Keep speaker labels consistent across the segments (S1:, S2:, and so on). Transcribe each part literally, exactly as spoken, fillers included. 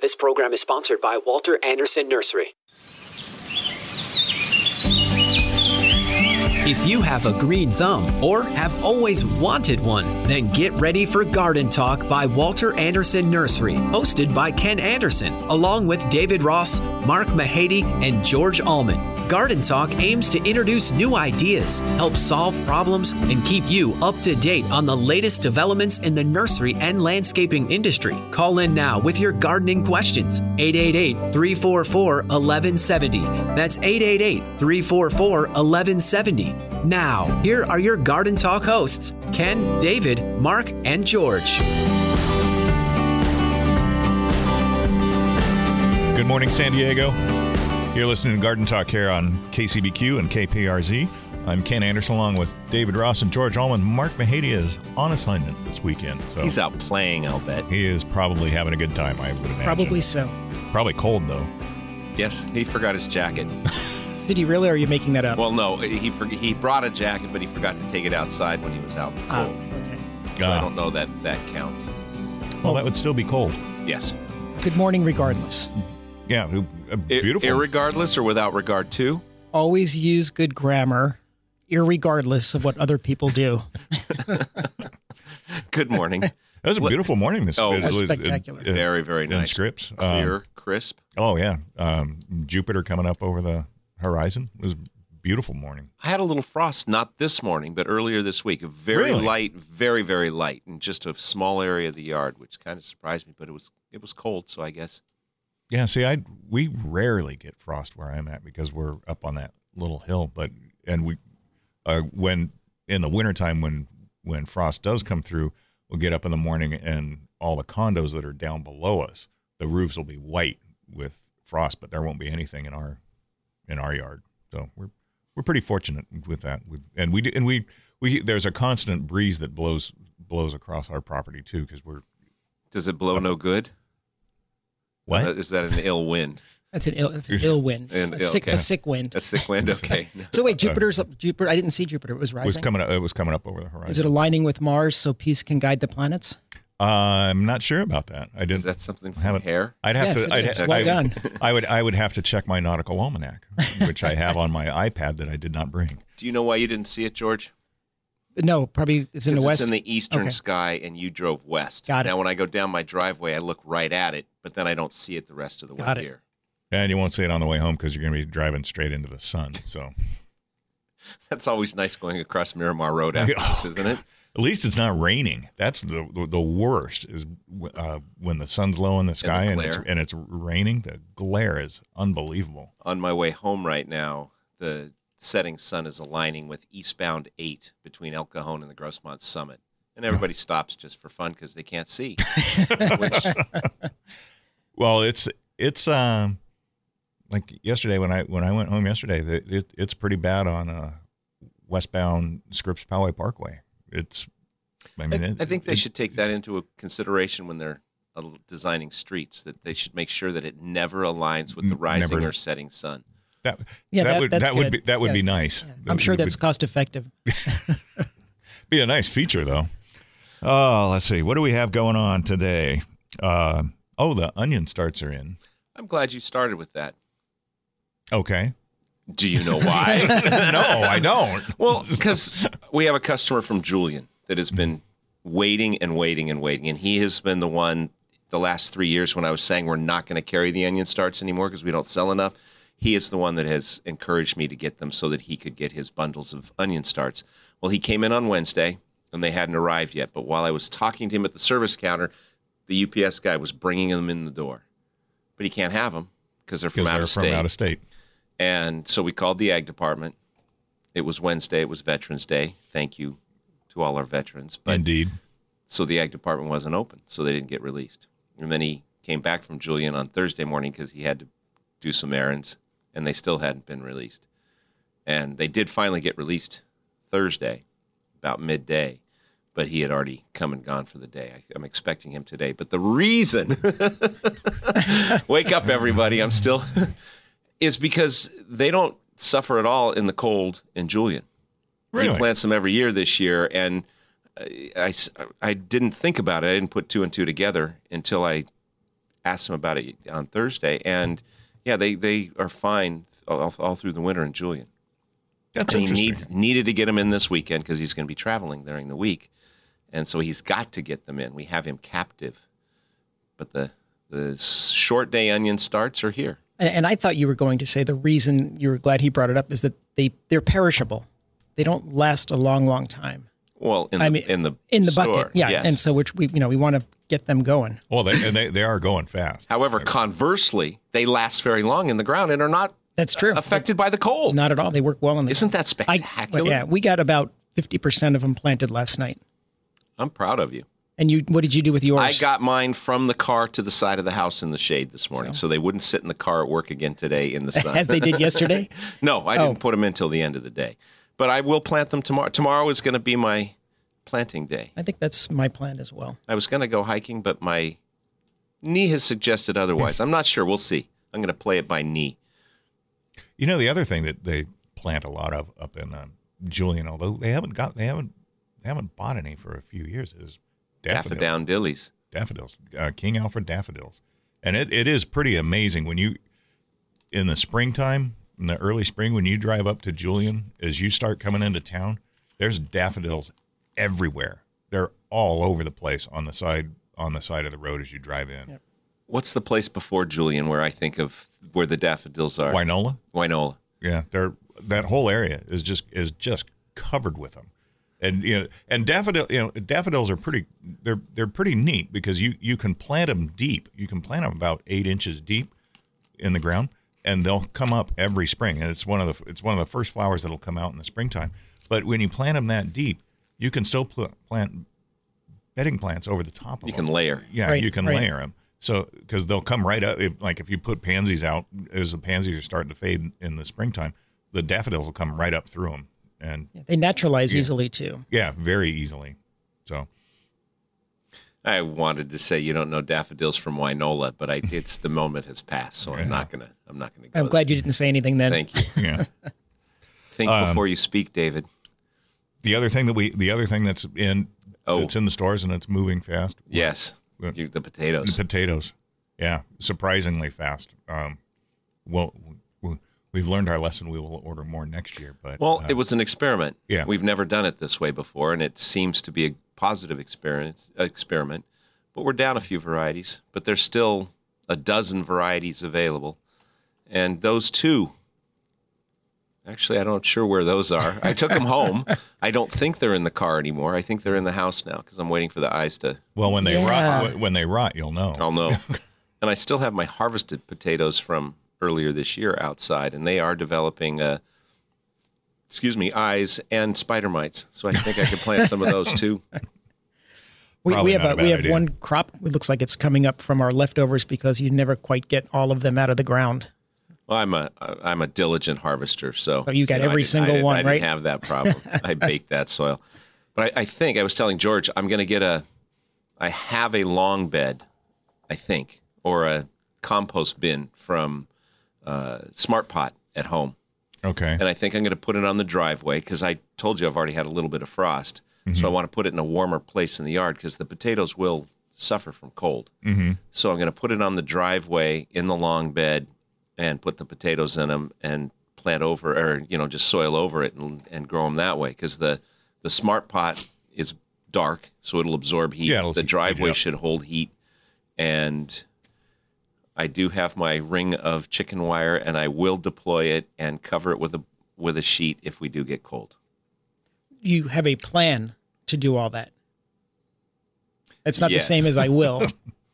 S1: This program is sponsored by Walter Anderson Nursery. If you have a green thumb or have always wanted one, then get ready for Garden Talk by Walter Anderson Nursery, hosted by Ken Anderson, along with David Ross, Mark Mahady, and George Allman. Garden Talk aims to introduce new ideas, help solve problems, and keep you up to date on the latest developments in the nursery and landscaping industry. Call in now with your gardening questions. eight eight eight, three four four, one one seven zero. That's eight eight eight, three four four, one one seven zero. Now, here are your Garden Talk hosts, Ken, David, Mark, and George.
S2: Good morning, San Diego. You're listening to Garden Talk here on K C B Q and K P R Z. I'm Ken Anderson along with David Ross and George Allman. Mark Mahady is on assignment this weekend. So
S3: he's out playing, I'll bet.
S2: He is probably having a good time, I would imagine.
S4: Probably so.
S2: Probably cold, though.
S3: Yes, he forgot his jacket.
S4: Did he really, or are you making that up?
S3: Well, no, he for, he brought a jacket, but he forgot to take it outside when he was out in the cold.
S4: Oh, okay.
S3: So
S2: uh,
S3: I don't know that that counts.
S2: Well, that would still be cold.
S3: Yes.
S4: Good morning, regardless.
S2: Yeah, uh, beautiful.
S3: I, irregardless or without regard to?
S4: Always use good grammar, irregardless of what other people do.
S3: Good morning.
S2: That was a beautiful morning this
S3: Oh,
S2: it,
S4: that's
S2: it,
S4: spectacular.
S2: It, it,
S3: very, very nice.
S2: In Scripps.
S3: Clear,
S2: um,
S3: crisp.
S2: Oh, yeah. Um, Jupiter coming up over the horizon. It was a beautiful morning.
S3: I had a little frost, not this morning, but earlier this week. Very
S2: Really?
S3: light, very, very light, in just a small area of the yard, which kind of surprised me, but it was it was cold, so I guess.
S2: Yeah, see, I we rarely get frost where I'm at because we're up on that little hill. But and we, uh, when in the wintertime when when frost does come through, we'll get up in the morning and all the condos that are down below us, the roofs will be white with frost, but there won't be anything in our in our yard. So we're we're pretty fortunate with that. With and we and we we there's a constant breeze that blows blows across our property too because we're.
S3: Does it blow no good?
S2: What?
S3: Uh, is that an ill wind?
S4: That's an ill, that's an ill wind.
S3: An
S4: a,
S3: ill-
S4: sick,
S3: okay.
S4: a sick wind.
S3: A sick wind, okay.
S4: So wait, Jupiter's up, Jupiter. I didn't see Jupiter. It was
S2: It
S4: rising.
S2: was coming up, it was coming up over the horizon.
S4: Is it aligning with Mars so peace can guide the planets?
S2: Uh, I'm not sure about that. I didn't.
S3: Is that something from
S2: haven't-
S3: hair?
S2: I'd have
S4: Yes,
S2: to.
S4: it
S2: I'd,
S4: is.
S2: I,
S4: Well
S2: I,
S4: done.
S2: I would. I would have to check my nautical almanac, which I have on my iPad that I did not bring.
S3: Do you know why you didn't see it, George?
S4: No, probably it's in the
S3: 'Cause
S4: west.
S3: It's in the eastern
S4: Okay.
S3: sky, and you drove west.
S4: Got it.
S3: Now, when I go down my driveway, I look right at it, but then I don't see it the rest of the way
S4: Got it.
S3: here.
S2: And you won't see it on the way home because you're going to be driving straight into the sun. So
S3: That's always nice going across Miramar Road after this, isn't it?
S2: at least it's not raining. That's the the, the worst is uh, when the sun's low in the sky and, it's
S3: glare.
S2: and it's raining. The glare is unbelievable.
S3: On my way home right now, the setting sun is aligning with eastbound eight between El Cajon and the Grossmont Summit. And everybody stops just for fun because they can't see. Which,
S2: Well, it's it's um like yesterday when I when I went home yesterday, it, it, it's pretty bad on uh, westbound Scripps Poway Parkway. It's, I mean,
S3: I,
S2: it,
S3: I think they
S2: it-
S3: should take that into a consideration when they're uh, designing streets, that they should make sure that it never aligns with the
S2: N-
S3: rising
S2: never.
S3: or setting sun.
S2: That,
S4: Yeah,
S2: that,
S4: that-
S2: would
S4: that's
S2: that would
S4: good.
S2: be that would
S4: Yeah.
S2: be nice.
S4: I'm sure
S2: It
S4: that's
S2: would
S4: cost effective.
S2: be a nice feature though. Oh, let's see. What do we have going on today? Uh, oh, the onion starts are in.
S3: I'm glad you started with that.
S2: Okay.
S3: Do you know why?
S2: No, I don't.
S3: Well, because we have a customer from Julian that has been waiting and waiting and waiting, and he has been the one the last three years when I was saying we're not going to carry the onion starts anymore because we don't sell enough. He is the one that has encouraged me to get them so that he could get his bundles of onion starts. Well, he came in on Wednesday, and they hadn't arrived yet. But while I was talking to him at the service counter, the U P S guy was bringing them in the door. But he can't have them because they're from
S2: Because
S3: out
S2: they're
S3: of
S2: from
S3: state.
S2: out of state.
S3: And so we called the ag department. It was Wednesday. It was Veterans Day. Thank you to all our veterans. But
S2: Indeed.
S3: so the ag department wasn't open, so they didn't get released. And then he came back from Julian on Thursday morning because he had to do some errands, and they still hadn't been released. And they did finally get released Thursday, about midday, but he had already come and gone for the day. I, I'm expecting him today. But the reason, wake up, everybody, I'm still, is because they don't suffer at all in the cold in Julian.
S2: Really?
S3: He plants them every year this year, and I, I, I didn't think about it. I didn't put two and two together until I asked them about it on Thursday, and yeah, they, they are fine all, all through the winter in Julian.
S2: That's
S3: and he
S2: interesting.
S3: need, needed to get him in this weekend because he's going to be traveling during the week, and so he's got to get them in. We have him captive, but the the short day onion starts are here.
S4: And, and I thought you were going to say the reason you were glad he brought it up is that they they're perishable. They don't last a long, long time.
S3: Well, in the
S4: I mean,
S3: in the
S4: in the
S3: store,
S4: bucket, yeah.
S3: yes.
S4: And so, which we you know we want to get them going.
S2: Well, they, and they they are going fast.
S3: However, conversely, they last very long in the ground and are not
S4: That's true.
S3: affected by the cold.
S4: Not at all. They work well in the.
S3: Isn't that
S4: I,
S3: spectacular?
S4: yeah, we got about fifty percent of them planted last night.
S3: I'm proud of you.
S4: And you, what did you do with yours?
S3: I got mine from the car to the side of the house in the shade this morning, so, so they wouldn't sit in the car at work again today in the sun.
S4: As they did yesterday?
S3: No, I
S4: Oh.
S3: didn't put them in till the end of the day. But I will plant them tomorrow. Tomorrow is going to be my planting day.
S4: I think that's my plan as well.
S3: I was going to go hiking, but my knee has suggested otherwise. I'm not sure. We'll see. I'm going to play it by knee.
S2: You know, the other thing that they plant a lot of up in um, Julian, although they haven't got, they haven't, they haven't bought any for a few years, is daffodils.
S3: Daffodillies.
S2: Daffodils, uh, King Alfred daffodils, and it, it is pretty amazing when you, in the springtime, in the early spring, when you drive up to Julian, as you start coming into town, there's daffodils everywhere. They're all over the place on the side on the side of the road as you drive in.
S4: Yep.
S3: What's the place before Julian where I think of where the daffodils are?
S2: Winola,
S3: Winola.
S2: yeah, they're that whole area is just is just covered with them. And you know, and daffodil, you know, daffodils are pretty. They're they're pretty neat because you you can plant them deep. You can plant them about eight inches deep in the ground, and they'll come up every spring. And it's one of the it's one of the first flowers that'll come out in the springtime. But when you plant them that deep, you can still pl- plant bedding plants over the top of
S3: You
S2: them.
S3: can layer.
S2: Yeah,
S4: Right,
S2: you can
S4: right.
S2: layer them. So because they'll come right up. If, like if you put pansies out, as the pansies are starting to fade in the springtime, the daffodils will come right up through them. And
S4: They naturalize easily too.
S2: yeah, very easily. So
S3: I wanted to say you don't know daffodils from Winola, but I, it's the moment has passed, so I'm not gonna. I'm not gonna. Go
S4: I'm glad you didn't say anything then.
S3: Thank you.
S2: yeah.
S3: Think
S2: Um,
S3: before you speak, David.
S2: The other thing that we, the other thing that's in,
S3: Oh.
S2: that's in the stores and it's moving fast.
S3: Yes,
S2: Yeah.
S3: you, the
S2: The
S3: potatoes.
S2: potatoes, yeah, surprisingly fast. Um, well, we- we've learned our lesson. We will order more next year. But
S3: Well,
S2: uh,
S3: it was an experiment.
S2: Yeah.
S3: We've never done it this way before, and it seems to be a positive experience, experiment. But we're down a few varieties, but there's still a dozen varieties available. And those two, actually, I'm not sure where those are. I took them home. I don't think they're in the car anymore. I think they're in the house now because I'm waiting for the eyes to,
S2: well when they
S4: Yeah.
S2: rot, when they rot, you'll know.
S3: I'll know. And I still have my harvested potatoes from earlier this year outside, and they are developing, uh, excuse me, eyes and spider mites. So I think I could plant some of those too.
S4: We,
S2: Probably
S4: we have
S2: not
S4: a,
S2: a bad
S4: we have
S2: idea.
S4: one crop. It looks like it's coming up from our leftovers because you never quite get all of them out of the ground.
S3: Well, I'm a I'm a diligent harvester, so
S4: So you got
S3: know,
S4: every
S3: I didn't-
S4: single
S3: I didn't,
S4: one,
S3: I
S4: right?
S3: didn't have that problem. I baked that soil, but I, I think I was telling George I'm going to get a. I have a long bed, I think, or a compost bin from uh, Smart Pot at home,
S2: Okay.
S3: and I think I'm going to put it on the driveway because I told you I've already had a little bit of frost, so I want to put it in a warmer place in the yard because the potatoes will suffer from cold.
S2: Mm-hmm.
S3: So I'm going to put it on the driveway in the long bed and put the potatoes in them and plant over, or, you know, just soil over it and, and grow them that way. Because the, the Smart Pot is dark, so it'll absorb heat.
S2: Yeah, it'll
S3: the
S2: heat it
S3: driveway
S2: up.
S3: should hold heat. And I do have my ring of chicken wire, and I will deploy it and cover it with a with a sheet if we do get cold.
S4: You have a plan to do all that. It's not
S3: Yes.
S4: the same as I will.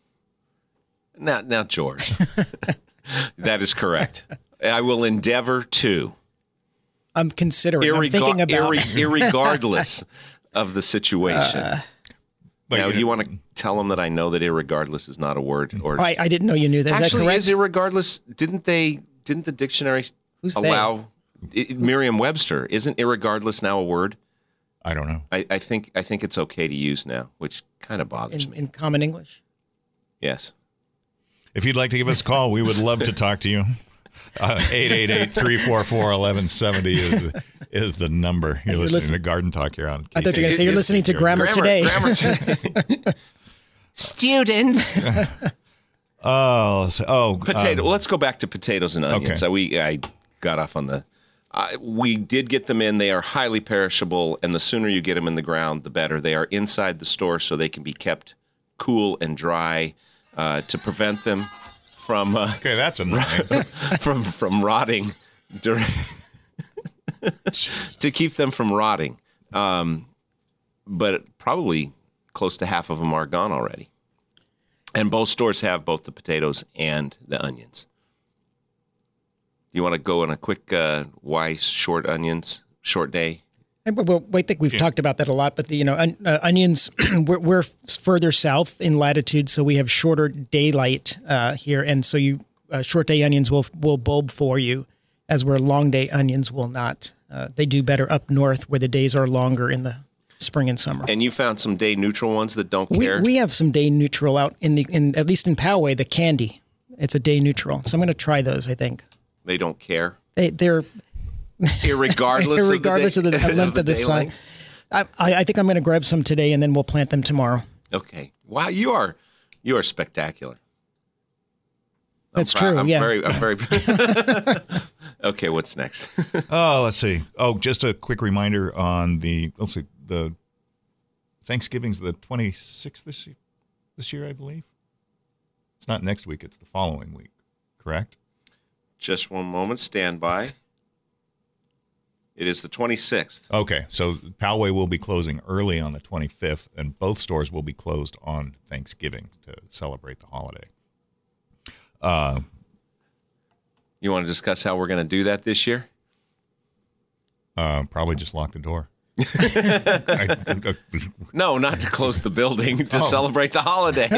S3: Now, now, George, that is correct. I will endeavor to.
S4: I'm considering. I'm
S3: Irrega-
S4: thinking about.
S3: irre- irregardless of the situation.
S4: Uh,
S2: But
S3: now,
S2: you
S3: do you
S2: know-
S3: want to tell them that I know that irregardless is not a word? Or
S4: I, I didn't know you knew that.
S3: actually,
S4: is
S3: is
S4: that correct?
S3: irregardless? Didn't they? Didn't the dictionary
S4: Who's they?
S3: allow i- Merriam-Webster? Isn't irregardless now a word?
S2: I don't know.
S3: I, I think I think it's okay to use now, which kind of bothers
S4: in,
S3: me.
S4: in common English?
S3: Yes.
S2: If you'd like to give us a call, we would love to talk to you. Uh, eight eight eight, three four four, one one seven zero is the, is the number. You're,
S4: You're
S2: listening
S4: listen-
S2: to Garden Talk here on
S4: I thought you were going to say you're
S3: Is-
S4: listening to Grammar, Today.
S3: Grammar Students.
S2: Oh, so, oh,
S3: Potato.
S2: um,
S3: Let's go back to potatoes and onions.
S2: Okay.
S3: So we, I got off on the. Uh, we did get them in. They are highly perishable, and the sooner you get them in the ground, the better. They are inside the store, so they can be kept cool and dry uh, to prevent them from uh,
S2: okay, that's annoying.
S3: from from rotting. During to keep them from rotting, um, but probably close to half of them are gone already. And both stores have both the potatoes and the onions. You want to go on a quick uh, why short onions, short day?
S4: Well, I think we've yeah. talked about that a lot, but the, you know, on, uh, onions, we're, we're further south in latitude, so we have shorter daylight uh, here, and so you uh, short day onions will will bulb for you, as where long day onions will not. Uh, they do better up north, where the days are longer in the spring and summer.
S3: And you found some day neutral ones that don't
S4: we,
S3: care?
S4: We have some day neutral out in the in at least in Poway, the candy. It's a day neutral. So I'm going to try those, I think.
S3: They don't care?
S4: They, they're...
S3: Irregardless,
S4: Irregardless
S3: of the,
S4: of the, of the length of the, of the sun. I, I think I'm going to grab some today, and then we'll plant them tomorrow.
S3: Okay. Wow, you are you are spectacular.
S4: That's
S3: I'm,
S4: true,
S3: I'm
S4: yeah.
S3: Very, I'm very... Okay, what's next?
S2: Oh, let's see. Oh, just a quick reminder on the... Let's see. The Thanksgiving's the twenty-sixth this year, this year, I believe. It's not next week. It's the following week. Correct?
S3: Just one moment. Stand by. It is the twenty-sixth.
S2: Okay. So Poway will be closing early on the twenty-fifth, and both stores will be closed on Thanksgiving to celebrate the holiday. Uh,
S3: you want to discuss how we're going to do that this year?
S2: Uh, probably just lock the door. I, I,
S3: no, not to close the building, to
S2: oh.
S3: celebrate the holiday.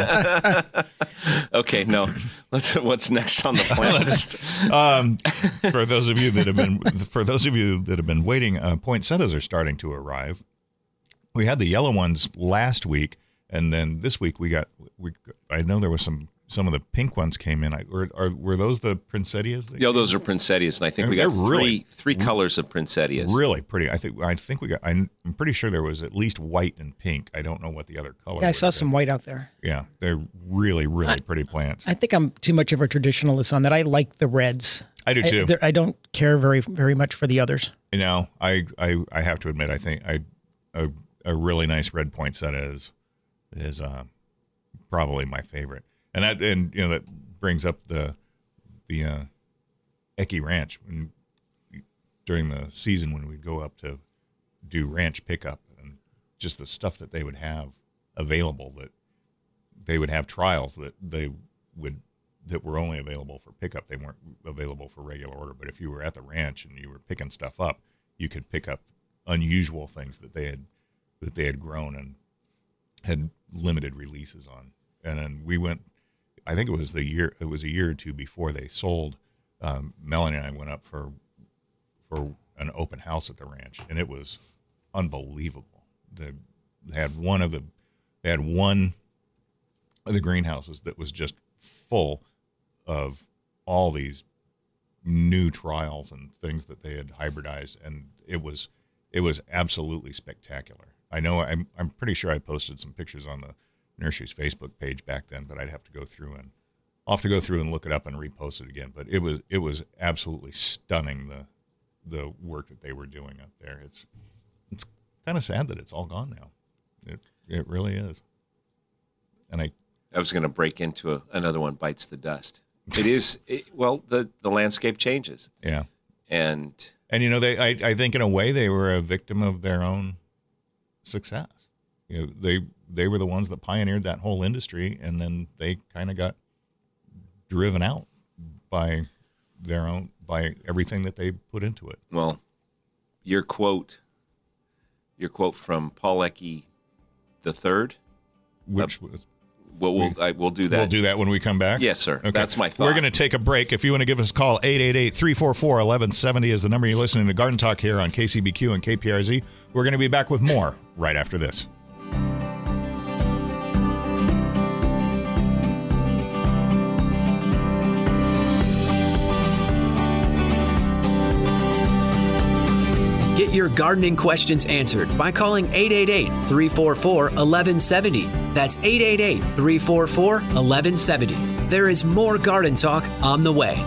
S2: Oh.
S3: Okay, no. Let's. What's next on the plan list?
S2: um, for those of you that have been, for those of you that have been waiting, uh, poinsettias are starting to arrive. We had the yellow ones last week, and then this week we got. We I know there was some. Some of the pink ones came in. I, or, or were those the poinsettias?
S3: Yeah, those are poinsettias, and I think we got three
S2: really,
S3: three colors of poinsettias.
S2: Really pretty. I think I think we got. I'm pretty sure there was at least white and pink. I don't know what the other color.
S4: Yeah, I saw some white out there.
S2: Yeah, they're really really
S4: I,
S2: pretty plants.
S4: I think I'm too much of a traditionalist on that. I like the reds.
S2: I do too.
S4: I, I don't care very very much for the others.
S2: You know, I I, I have to admit, I think I a, a really nice red poinsettia is is uh, probably my favorite. And that, and you know, that brings up the the uh, Ecke Ranch when, during the season when we'd go up to do ranch pickup, and just the stuff that they would have available. That they would have trials that they would that were only available for pickup. They weren't available for regular order. But if you were at the ranch and you were picking stuff up, you could pick up unusual things that they had that they had grown and had limited releases on. And then we went. I think it was the year. It was a year or two before they sold. Um, Melanie and I went up for for an open house at the ranch, and it was unbelievable. The, they had one of the they had one of the greenhouses that was just full of all these new trials and things that they had hybridized, and it was it was absolutely spectacular. I know I'm I'm pretty sure I posted some pictures on the Nursery's Facebook page back then, but I'd have to go through and I'll have to go through and look it up and repost it again. But it was it was absolutely stunning, the the work that they were doing up there. It's it's kind of sad that it's all gone now. It it really is. And I
S3: I was going to break into a, another one bites the dust. It is it, well the the landscape changes.
S2: Yeah.
S3: And
S2: and you know they I, I think in a way they were a victim of their own success. You know, they they were the ones that pioneered that whole industry, and then they kind of got driven out by their own by everything that they put into it.
S3: Well, your quote, your quote from Paul Ecke the third,
S2: which
S3: uh,
S2: was.
S3: Well, we'll, I, we'll do that.
S2: We'll do that when we come back?
S3: Yes, sir.
S2: Okay.
S3: That's my thought.
S2: We're going to take a break. If you want to give us a call, eight eight eight, three four four, one one seven zero is the number. You're listening to Garden Talk here on K C B Q and K P R Z. We're going to be back with more right after this.
S1: Get your gardening questions answered by calling eight eight eight, three four four, one one seven zero. That's eight eight eight, three four four, one one seven zero. There is more Garden Talk on the way.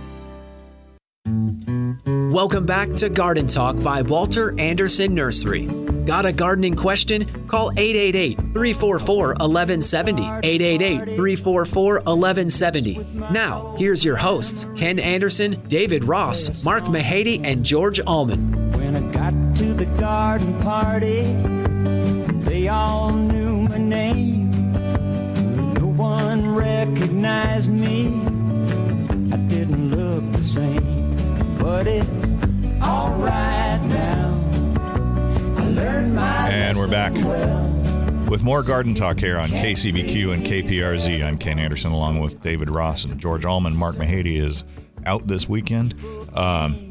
S1: Welcome back to Garden Talk by Walter Anderson Nursery. Got a gardening question? Call eight eight eight, three four four, one one seven zero, eight eight eight, three four four, one one seven zero. Now, here's your hosts, Ken Anderson, David Ross, Mark Mahady, and George Allman.
S5: When I got to the garden party, they all knew my name. No one recognized me. I didn't look the same, but it's all right now. I learned my
S2: And we're back
S5: well.
S2: with more Garden Talk here on K C B Q and K P R Z. I'm Ken Anderson along with David Ross and George Allman. Mark Mahady is out this weekend. Um,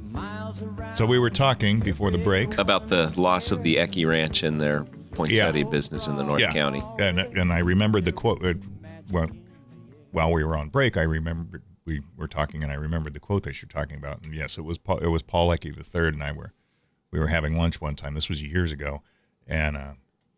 S2: so we were talking before the break
S3: About the loss of the Ecke Ranch and their poinsettia
S2: Yeah.
S3: business in the North
S2: yeah.
S3: County.
S2: And, and I remembered the quote. Uh, well, while we were on break, I remembered we were talking, and I remembered the quote that you're talking about. And yes, it was Paul, it was Paul Ecke the third, and I were we were having lunch one time. This was years ago, and uh,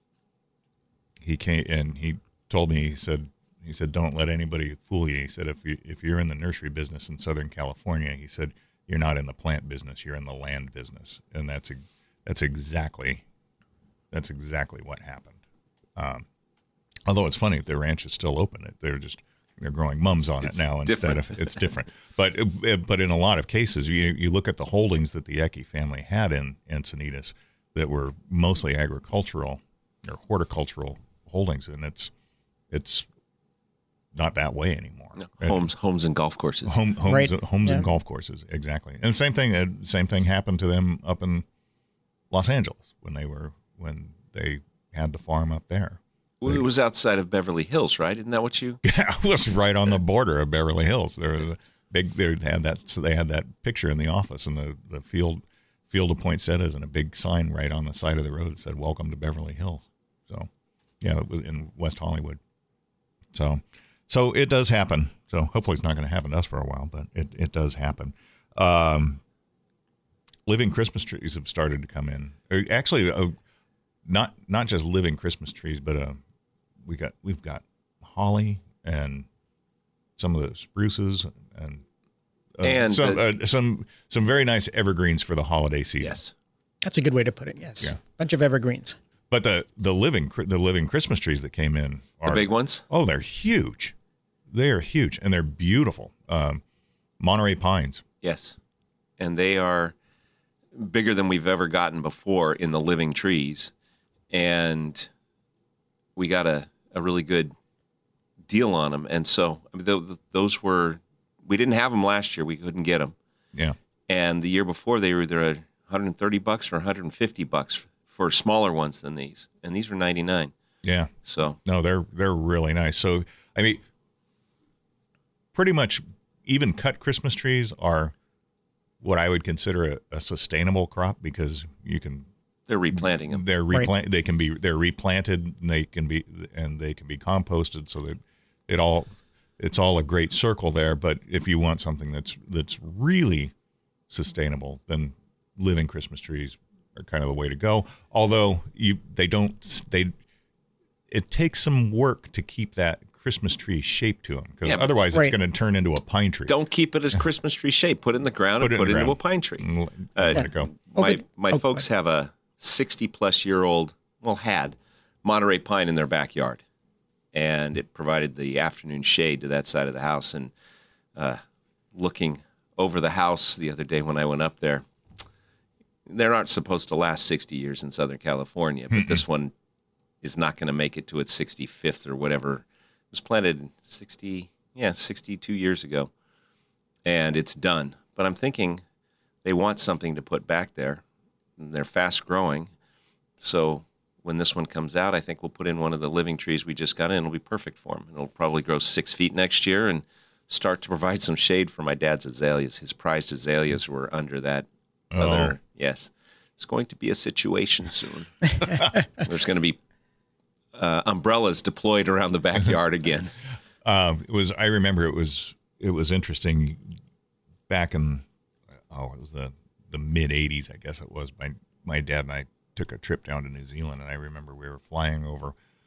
S2: he came and he told me. He said he said don't let anybody fool you. He said if you if you're in the nursery business in Southern California, he said you're not in the plant business. You're in the land business, and that's that's exactly that's exactly what happened. Um, although it's funny, the ranch is still open. They're just they're growing mums on
S3: It's
S2: it now instead
S3: different.
S2: of it's different. But it, but in a lot of cases, you you look at the holdings that the Ecke family had in Encinitas that were mostly agricultural or horticultural holdings, and it's it's not that way anymore.
S3: No,
S2: And
S3: homes, homes, and golf courses.
S2: home, homes,
S4: Right.
S2: homes and
S4: Yeah.
S2: golf courses, exactly. And the same thing, uh, same thing happened to them up in Los Angeles when they were when they had the farm up there.
S3: Well, it was outside of Beverly Hills, right? Isn't that what you?
S2: Yeah, it was right on the border of Beverly Hills. There was a big. They had that. So they had that picture in the office, and the, the field field of poinsettias, and a big sign right on the side of the road that said "Welcome to Beverly Hills." So, yeah, it was in West Hollywood. So, so it does happen. So hopefully it's not going to happen to us for a while, but it it does happen. Um, living Christmas trees have started to come in. Uh, Actually, uh, not not just living Christmas trees, but uh, we got we've got holly and some of the spruces and uh,
S3: And
S2: some
S3: the-
S2: uh, some some very nice evergreens for the holiday season.
S3: Yes.
S4: That's a good way to put it. Yes.
S2: Yeah.
S4: Bunch of evergreens.
S2: But the the living the living Christmas trees that came in are
S3: The big ones?
S2: Oh, they're huge. They are huge and they're beautiful. Um, Monterey pines.
S3: Yes. And they are bigger than we've ever gotten before in the living trees. And we got a, a really good deal on them. And so I mean, th- th- those were, we didn't have them last year. We couldn't get them.
S2: Yeah.
S3: And the year before, they were either one hundred thirty bucks or one hundred fifty bucks for smaller ones than these. And these were ninety-nine.
S2: Yeah.
S3: So
S2: No, they're they're really nice. So I mean, pretty much even cut Christmas trees are what I would consider a, a sustainable crop because you can
S3: they're replanting them.
S2: they're
S4: Right.
S2: replant they can be they're replanted and they can be and they can be composted so that it all it's all a great circle there. But if you want something that's that's really sustainable, then living Christmas trees are kind of the way to go. Although you they don't they it takes some work to keep that Christmas tree shape to them because
S3: Yeah, but-
S2: otherwise
S4: Right.
S2: it's going to turn into a pine tree.
S3: Don't keep it as Christmas tree shape. Put it in the ground
S2: Put
S3: and
S2: it in
S3: put it
S2: the
S3: into
S2: ground.
S3: a pine tree.
S2: Mm,
S3: Uh,
S2: let it go.
S3: My
S4: Okay.
S3: my
S4: Oh,
S3: folks have a sixty plus year old, well, had Monterey pine in their backyard, and it provided the afternoon shade to that side of the house. And uh, looking over the house the other day when I went up there, they're not supposed to last sixty years in Southern California, but this one is not going to make it to its sixty-fifth or whatever. It was planted sixty, yeah, sixty-two years ago, and it's done. But I'm thinking they want something to put back there. And they're fast growing. So when this one comes out, I think we'll put in one of the living trees we just got in. It'll be perfect for them. It'll probably grow six feet next year and start to provide some shade for my dad's azaleas. His prized azaleas were under that
S2: Oh.
S3: other. Yes. It's going to be a situation soon. There's going to be uh, umbrellas deployed around the backyard again.
S2: Um, it was. I remember it was. It was interesting back in. Oh, it was the the mid eighties, I guess it was. My my dad and I took a trip down to New Zealand, and I remember we were flying over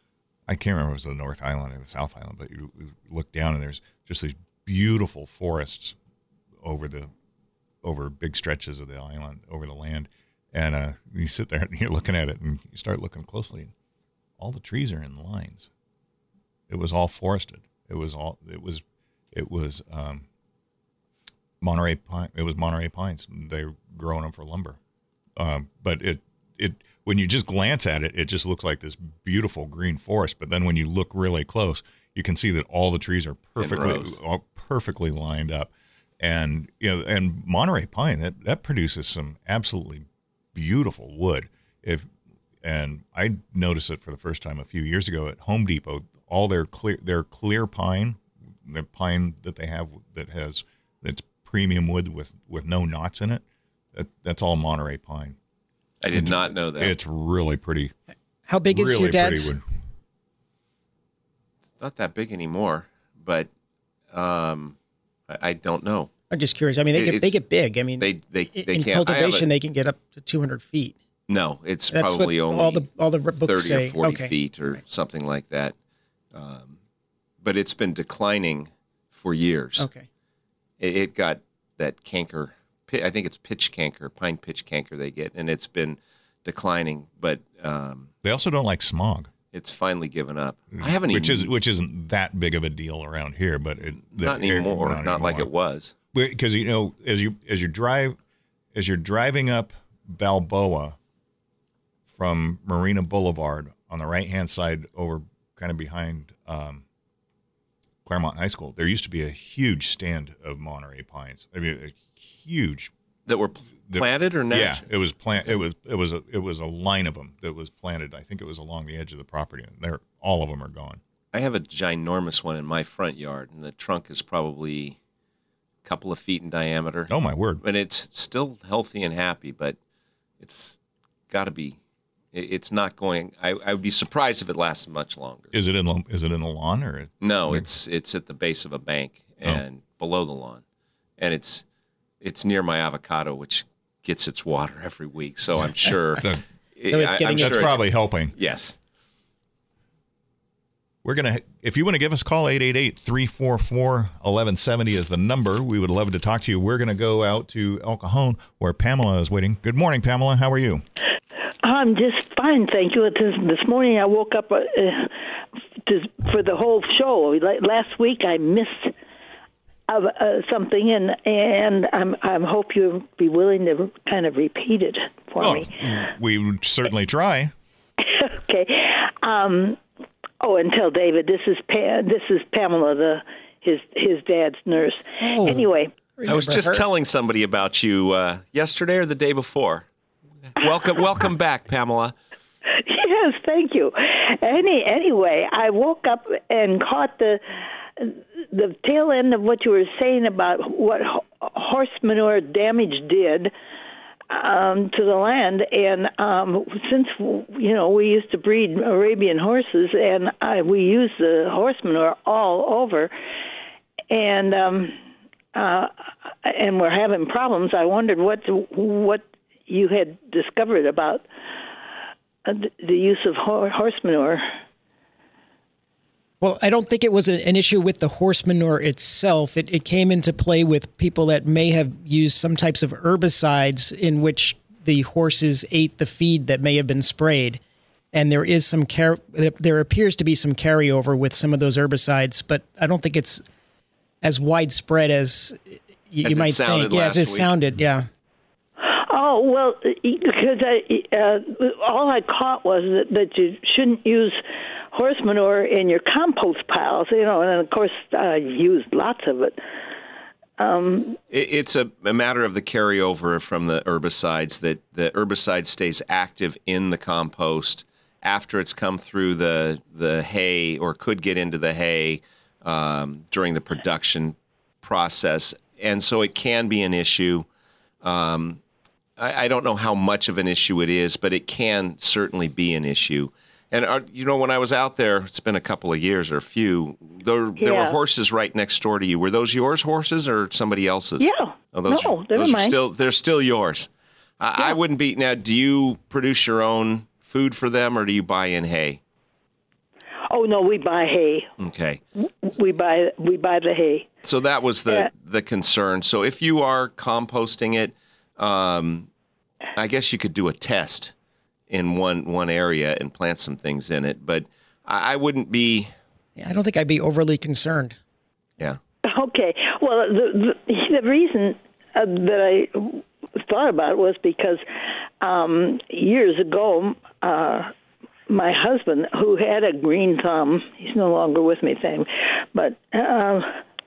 S2: I can't remember if it was the North Island or the South Island, but you, you look down and there's just these beautiful forests over the over big stretches of the island, over the land. And uh, you sit there and you're looking at it and you start looking closely. And all the trees are in lines. It was all forested. It was all, it was, it was um, Monterey pine. It was Monterey pines. They were growing them for lumber. Um, but it, it, when you just glance at it, it just looks like this beautiful green forest. But then when you look really close, you can see that all the trees are perfectly, all perfectly lined up. And, you know, and Monterey pine, that, that produces some absolutely beautiful wood. If, and I noticed it for the first time a few years ago at Home Depot, all their clear, their clear pine, the pine that they have that has, that's premium wood with, with no knots in it. That, that's all Monterey pine.
S3: I did not know that.
S2: It's really pretty.
S4: How big is
S2: really
S4: your dad's?
S2: wood.
S3: It's not that big anymore, but um, I, I don't know.
S4: I'm just curious. I mean, they
S3: It-
S4: get they
S3: it's-
S4: get big. I mean,
S3: They they they
S4: in
S3: can't. I have a-
S4: cultivation, they can get up to two hundred feet.
S3: No, it's
S4: That's
S3: probably
S4: what
S3: only
S4: all the all the books
S3: thirty
S4: say.
S3: or forty
S4: Okay.
S3: feet or something like that. Um, but it's been declining for years.
S4: Okay.
S3: It, it got that canker. pi- I think it's pitch canker, pine pitch canker they get, and it's been declining. But um,
S2: They also don't like smog.
S3: it's finally given up. I haven't
S2: which
S3: even
S2: is which isn't that big of a deal around here, but it, the
S3: not
S2: air-
S3: anymore. Not, like
S2: anymore.
S3: it was.
S2: Because you know, as you as you drive, as you're driving up Balboa from Marina Boulevard on the right hand side, over kind of behind um, Claremont High School, there used to be a huge stand of Monterey pines. I mean, a huge.
S3: That were pl-
S2: The-
S3: planted or
S2: Yeah,
S3: natural?
S2: it was plant. It was it was a it was a line of them that was planted. I think it was along the edge of the property. And they're all of them are gone.
S3: I have a ginormous one in my front yard, and the trunk is probably a couple of feet in diameter.
S2: Oh my word!
S3: And it's still healthy and happy, but it's got to be. it- It's not going. I, I would be surprised if it lasted much longer.
S2: Is it in the- is it in the lawn or?
S3: No, it's it's at the base of a bank and below the lawn, and it's it's near my avocado, which gets its water every week. So I'm sure.
S2: So
S4: So it's
S3: I-
S4: getting
S3: I'm
S4: its-
S3: sure
S2: that's
S3: it's-
S2: probably helping.
S3: yes.
S2: We're going to, if you want to give us a call, eight eight eight, three four four, one one seven zero is the number. We would love to talk to you. We're going to go out to El Cajon where Pamela is waiting. Good morning, Pamela. How are you?
S6: I'm just fine, thank you. This, this morning I woke up uh, to, for the whole show. Like, last week I missed uh, uh, something, and and I'm I hope you'll be willing to kind of repeat it for
S2: Oh,
S6: me.
S2: we would certainly try.
S6: Okay. Um, oh, and tell David this is pa- this is Pamela, the his his dad's nurse.
S4: Oh.
S6: Anyway.
S3: I was
S4: Remember
S3: just
S4: her?
S3: telling somebody about you uh, yesterday or the day before. Welcome, welcome back, Pamela.
S6: Yes, thank you. Any anyway, I woke up and caught the the tail end of what you were saying about what ho- horse manure damage did um, to the land. And um, since you know we used to breed Arabian horses, and I, we use the horse manure all over, and um, uh, and we're having problems. I wondered what what you had discovered about uh, the use of ho- horse manure.
S4: Well, I don't think it was a- an issue with the horse manure itself. It, it came into play with people that may have used some types of herbicides in which the horses ate the feed that may have been sprayed. And there is some car- there appears to be some carryover with some of those herbicides, but I don't think it's as widespread as y- you,
S3: As it
S4: might
S3: sounded
S4: think. Yeah, as it
S3: last week.
S4: sounded, yeah.
S6: Oh, well, because I, uh, all I caught was that, that you shouldn't use horse manure in your compost piles, you know, and of course I used lots of it. Um,
S3: It- It's a, a matter of the carryover from the herbicides, that the herbicide stays active in the compost after it's come through the, the hay, or could get into the hay um, during the production process. And so it can be an issue. Um, I, I don't know how much of an issue it is, but it can certainly be an issue. And, uh, you know, when I was out there, it's been a couple of years or a few, there, there were
S6: Yeah.
S3: horses right next door to you. Were those yours horses or somebody else's?
S6: Yeah.
S3: Oh, those,
S6: No, they were
S3: those are
S6: mine.
S3: still, they're still yours. I, I wouldn't be. Now, do you produce your own food for them, or do you buy in hay?
S6: oh, Oh no, we buy hay.
S3: Okay.
S6: We buy we buy the hay.
S3: So that was the,
S6: Yeah.
S3: the concern. So if you are composting it, um, I guess you could do a test in one one area and plant some things in it. But I, I wouldn't be.
S4: I don't think I'd be overly concerned.
S3: Yeah.
S6: Okay. Well, the the, the reason uh, that I thought about it was because um, years ago, uh, my husband, who had a green thumb, he's no longer with me, thank, but uh,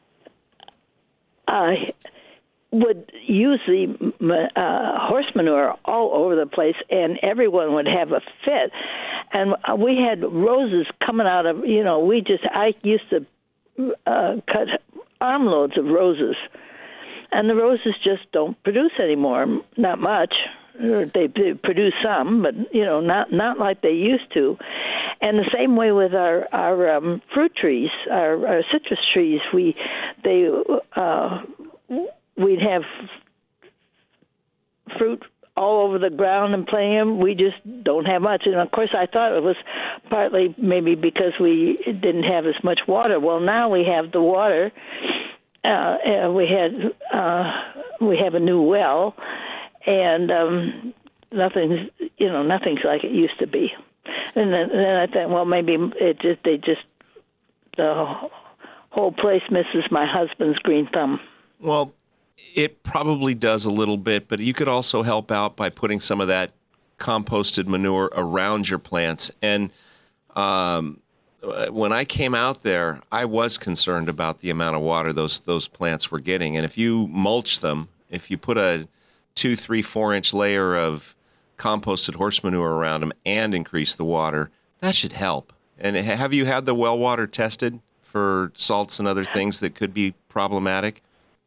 S6: I would use the uh, horse manure all over the place, and everyone would have a fit. And we had roses coming out of, you know, we just, I used to uh, cut armloads of roses. And the roses just don't produce anymore, not much. Or they, they produce some, but, you know, not not like they used to. And the same way with our, our um, fruit trees, our, our citrus trees, we, they, uh, we'd have fruit all over the ground and plenty of them. We just don't have much. And, of course, I thought it was partly maybe because we didn't have as much water. Well, now we have the water. Uh, and we had uh, we have a new well, and um, nothing's you know nothing's like it used to be. And then, then I thought, well, maybe it just they just the whole place misses my husband's green thumb.
S3: Well, it probably does a little bit, but you could also help out by putting some of that composted manure around your plants. And um, when I came out there, I was concerned about the amount of water those those plants were getting. And if you mulch them, if you put a two, three, four inch layer of composted horse manure around them and increase the water, that should help. And have you had the well water tested for salts and other things that could be problematic?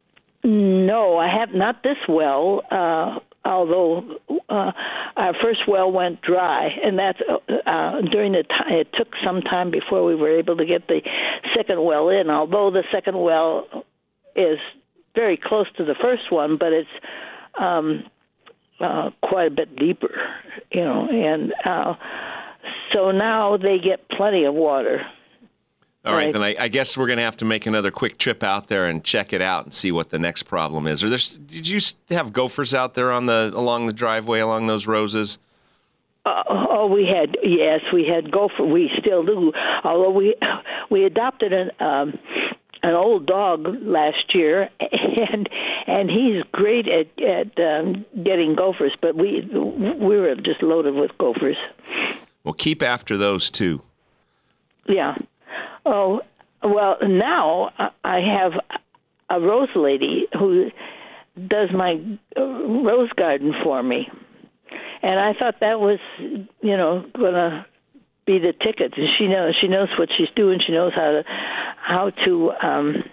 S6: No, I have not this well. Uh, although uh, our first well went dry, and that's uh, during the time. It took some time before we were able to get the second well in. Although the second well is very close to the first one, but it's um, uh, quite a bit deeper, you know. And uh, so now they get plenty of water.
S3: All right, then I, I guess we're going to have to make another quick trip out there and check it out and see what the next problem is. Or there's, did you have gophers out there on the along the driveway along those roses?
S6: Uh, oh, we had yes, we had gopher. We still do. Although we we adopted an um, an old dog last year, and and he's great at at um, getting gophers. But we we were just loaded with gophers.
S3: Well, keep after those too.
S6: Yeah. Oh, well, now I have a rose lady who does my rose garden for me. And I thought that was, you know, going to be the ticket. She knows she knows what she's doing. She knows how to how to um,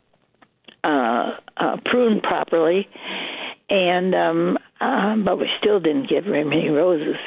S6: uh, uh, prune properly. And um, uh, but we still didn't get very many roses.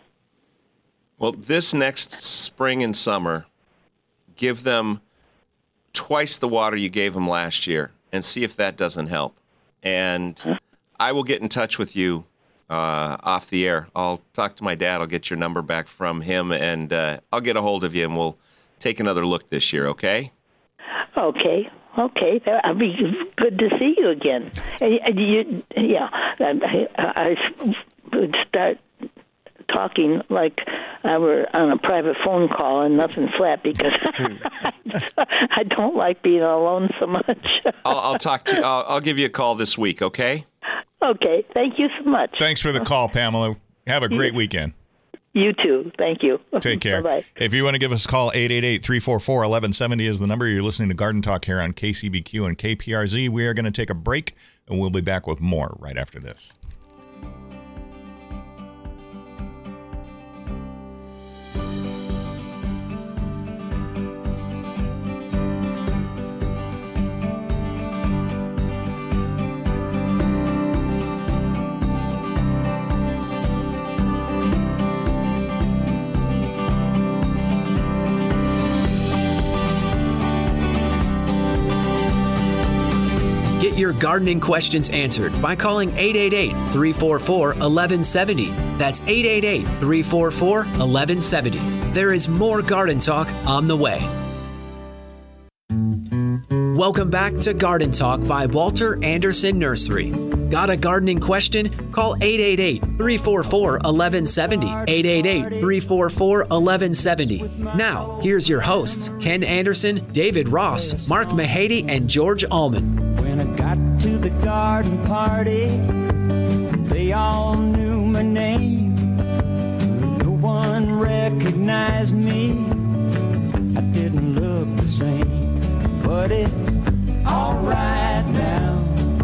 S3: Well, this next spring and summer, give them twice the water you gave them last year and see if that doesn't help. And huh? I will get in touch with you uh, off the air. I'll talk to my dad. I'll get your number back from him, and uh, I'll get a hold of you, and we'll take another look this year, okay?
S6: Okay. Okay. That'll be good to see you again. And you, yeah, I, I would start talking like I were on a private phone call and nothing flat because I don't like being alone so much.
S3: I'll, I'll talk to you. I'll, I'll give you a call this week, okay?
S6: Okay. Thank you so much.
S2: Thanks for the call, Pamela. Have a great weekend.
S6: You too. Thank you.
S2: Take care.
S6: Bye-bye.
S2: If you want to give us a call, eight eight eight, three four four, one one seven zero is the number. You're listening to Garden Talk here on K C B Q and K P R Z. We are going to take a break, and we'll be back with more right after this.
S1: Get your gardening questions answered by calling eight eight eight, three four four, one one seven zero. That's eight eight eight, three four four, one one seven zero. There is more Garden Talk on the way. Welcome back to Garden Talk by Walter Anderson Nursery. Got a gardening question? Call eight eight eight, three four four, one one seven zero, eight eight eight, three four four, one one seven zero. Now, here's your hosts, Ken Anderson, David Ross, Mark Mahady, and George Allman.
S5: When I got to the garden party, they all knew my name. No one recognized me. I didn't look the same, but it's all right now.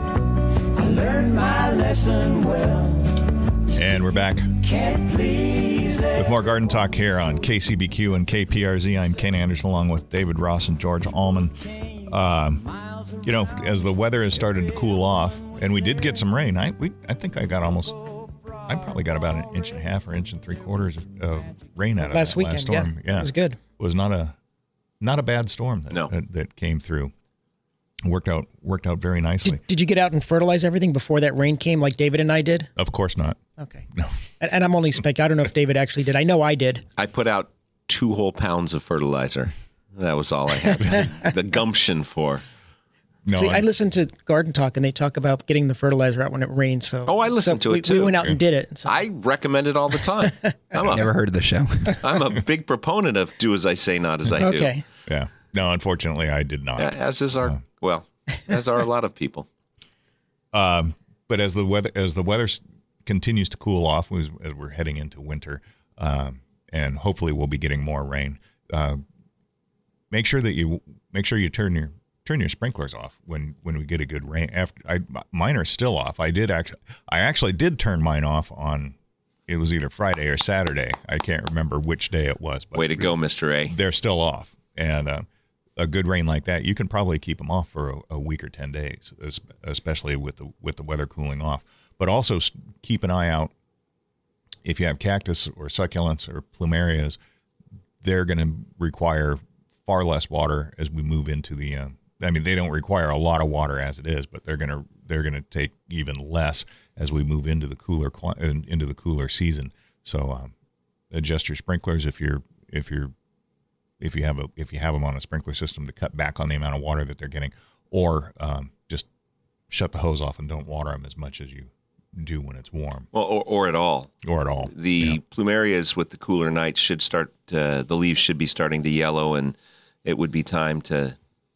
S5: I learned my lesson well.
S2: And we're back
S5: Can't please
S2: with more Garden Talk here on K C B Q and K P R Z. I'm Ken Anderson along with David Ross and George Allman. Um, you know, as the weather has started to cool off, and we did get some rain. I we I think I got almost, I probably got about an inch and a half or inch and three quarters of rain out of
S4: Last
S2: that
S4: weekend,
S2: last storm.
S4: yeah. It was good.
S2: It was not a not a bad storm that
S3: No.
S2: that, that came through. Worked out worked out very nicely.
S4: Did, did you get out and fertilize everything before that rain came, like David and I did?
S2: Of course not.
S4: Okay.
S2: No.
S4: And, and I'm only spec. I don't know if David actually did. I know I did.
S3: I put out two whole pounds of fertilizer. That was all I had the gumption for.
S2: No,
S4: See, I
S2: I'm-
S4: listened to Garden Talk, and they talk about getting the fertilizer out when it rains. So,
S3: Oh, I listened
S4: so
S3: to
S4: we,
S3: it, too.
S4: We went out and did it. So.
S3: I recommend it all the time. I'm a,
S7: Never heard of the show.
S3: I'm a big proponent of do as I say, not as I do.
S4: Okay.
S2: yeah. No, unfortunately, I did not.
S3: Yeah, as is our, well, as are a lot of people.
S2: Um, but as the weather as the weather s- continues to cool off, as, as we're heading into winter, um, and hopefully we'll be getting more rain. Uh, make sure that you make sure you turn your turn your sprinklers off when, when we get a good rain. After I mine are still off. I did actually I actually did turn mine off on, it was either Friday or Saturday. I can't remember which day it was. But
S3: Way to go, Mister A.
S2: they're still off, and uh, a good rain like that, you can probably keep them off for a, a week or ten days, es- especially with the with the weather cooling off. But also s- keep an eye out if you have cactus or succulents or plumerias. They're going to require far less water as we move into the. Uh, I mean, they don't require a lot of water as it is, but they're going to they're going to take even less as we move into the cooler cli- in- into the cooler season. So um, adjust your sprinklers if you're if you're if you have a if you have them on a sprinkler system to cut back on the amount of water that they're getting, or um, just shut the hose off and don't water them as much as you do when it's warm,
S3: Well, or, or at all.
S2: or at all.
S3: The
S2: Yeah.
S3: plumerias with the cooler nights should start, uh, the leaves should be starting to yellow, and it would be time to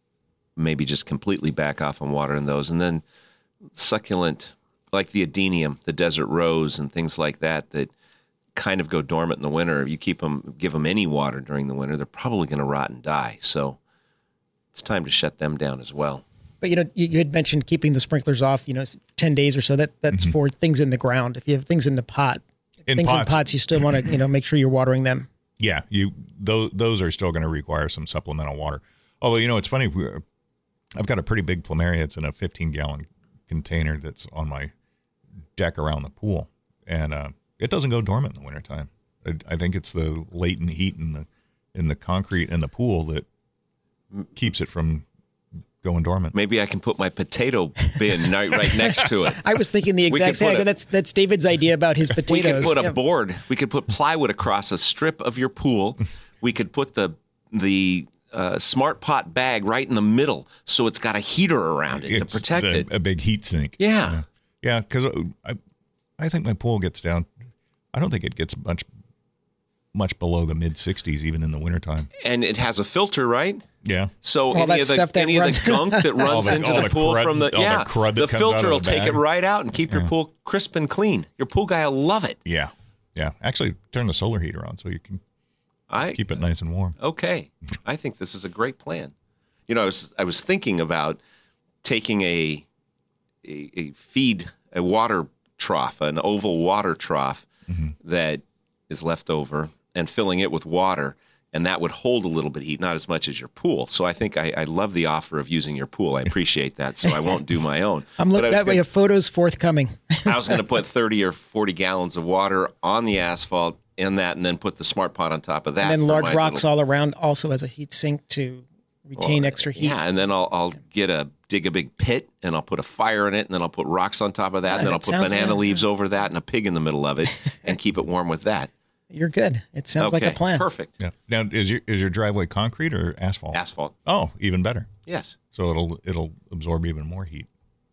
S3: maybe just completely back off on watering those. And then succulent, like the adenium, the desert rose, and things like that, that kind of go dormant in the winter. If you keep them, give them any water during the winter, they're probably going to rot and die. So it's time to shut them down as well.
S4: But you know, you, you had mentioned keeping the sprinklers off. You know, ten days or so. That that's for things in the ground. If you have things in the pot,
S2: In
S4: things
S2: pots.
S4: in pots, you still want to you know make sure you're watering them.
S2: Yeah, you those those are still going to require some supplemental water. Although, you know, it's funny. we- I've got a pretty big plumeria. It's in a fifteen gallon container that's on my deck around the pool, and uh, it doesn't go dormant in the wintertime. I, I think it's the latent heat in the in the concrete in the pool that keeps it from going dormant.
S3: Maybe I can put my potato bin right, right next to it.
S4: I was thinking the
S3: could
S4: exact same.
S3: put a-
S4: That's that's David's idea about his
S3: We
S4: potatoes.
S3: could put a
S4: Yeah.
S3: board. We could put plywood across a strip of your pool. We could put the the uh, smart pot bag right in the middle, so it's got a heater around it to
S2: It's
S3: protect
S2: the-
S3: it.
S2: a big heat sink.
S3: Yeah.
S2: Yeah, because I, I think my pool gets down. I don't think it gets much, much below the mid sixties, even in the wintertime.
S3: And it has a filter, right?
S2: Yeah.
S3: So
S4: All
S3: any
S4: that
S3: of the
S4: stuff that
S3: any
S4: runs-
S3: of the gunk that runs
S2: the-
S3: into
S2: all
S3: the,
S2: the
S3: pool
S2: crud-
S3: from the
S2: all the
S3: yeah,
S2: crud that
S3: the
S2: comes out
S3: filter
S2: of
S3: will
S2: the
S3: take it
S2: bag.
S3: right out and keep your pool crisp and clean. Your pool guy will love it.
S2: Yeah. Yeah. Actually, turn the solar heater on so you can
S3: I
S2: keep it nice and warm.
S3: Okay. I think this is a great plan. You know, I was I was thinking about taking a a, a feed, a water trough, an oval water trough that is left over, and filling it with water, and that would hold a little bit of heat, not as much as your pool. So I think I, I love the offer of using your pool. I appreciate that, so I won't do my own.
S4: I'm
S3: But I
S4: looking
S3: was
S4: that way.
S3: gonna-
S4: A photos forthcoming.
S3: I was going to put thirty or forty gallons of water on the asphalt in that, and then put the smart pot on top of that.
S4: And then
S3: for
S4: large
S3: my
S4: rocks
S3: little-
S4: all around, also as a heat sink to retain
S3: Or-
S4: extra heat.
S3: Yeah, and then I'll I'll get a dig a big pit, and I'll put a fire in it, and then I'll put rocks on top of that, and then
S4: That
S3: I'll put
S4: sounds-
S3: banana
S4: yeah.
S3: leaves over that, and a pig in the middle of it, and keep it warm with that.
S4: You're good. It sounds
S3: okay,
S4: like a plan.
S3: Perfect.
S2: Yeah. Now, is your is your driveway concrete or asphalt?
S3: Asphalt.
S2: Oh, even better.
S3: Yes.
S2: So it'll it'll absorb even more heat.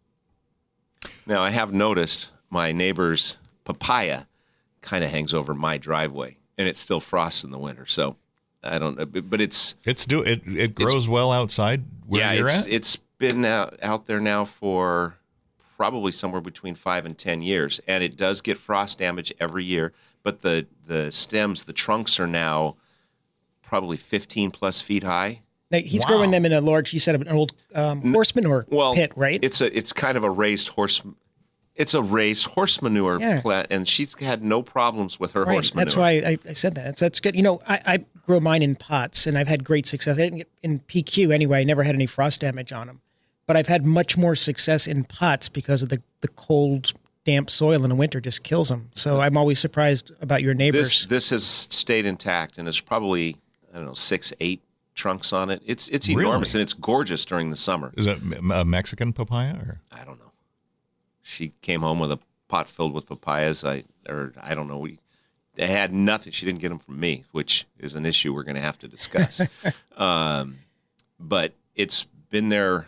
S3: Now, I have noticed my neighbor's papaya kind of hangs over my driveway, and it still frosts in the winter. So I don't know, but but it's
S2: It's do it it grows well outside where
S3: yeah,
S2: you're
S3: it's
S2: at.
S3: it's been out, out there now for probably somewhere between five and ten years, and it does get frost damage every year. But the the stems, the trunks are now probably fifteen plus feet high.
S4: Now, he's
S2: Wow.
S4: growing them in a large, you said, an old um, horse manure
S3: Well,
S4: pit, right?
S3: It's a it's kind of a raised horse. It's a raised horse manure
S4: Yeah.
S3: plant, and she's had no problems with her
S4: Right.
S3: horse manure.
S4: That's why I, I said that. That's, that's good. You know, I, I grow mine in pots, and I've had great success. I didn't get in P Q anyway. I never had any frost damage on them. But I've had much more success in pots because of the, the cold, damp soil in the winter just kills them. So I'm always surprised about your neighbors.
S3: This this has stayed intact, and it's probably I don't know six, eight trunks on it. It's it's
S2: Really?
S3: enormous, and it's gorgeous during the summer.
S2: Is it me- a Mexican papaya or?
S3: I don't know. She came home with a pot filled with papayas. I or I don't know. We they had nothing. She didn't get them from me, which is an issue we're going to have to discuss. um, but it's been there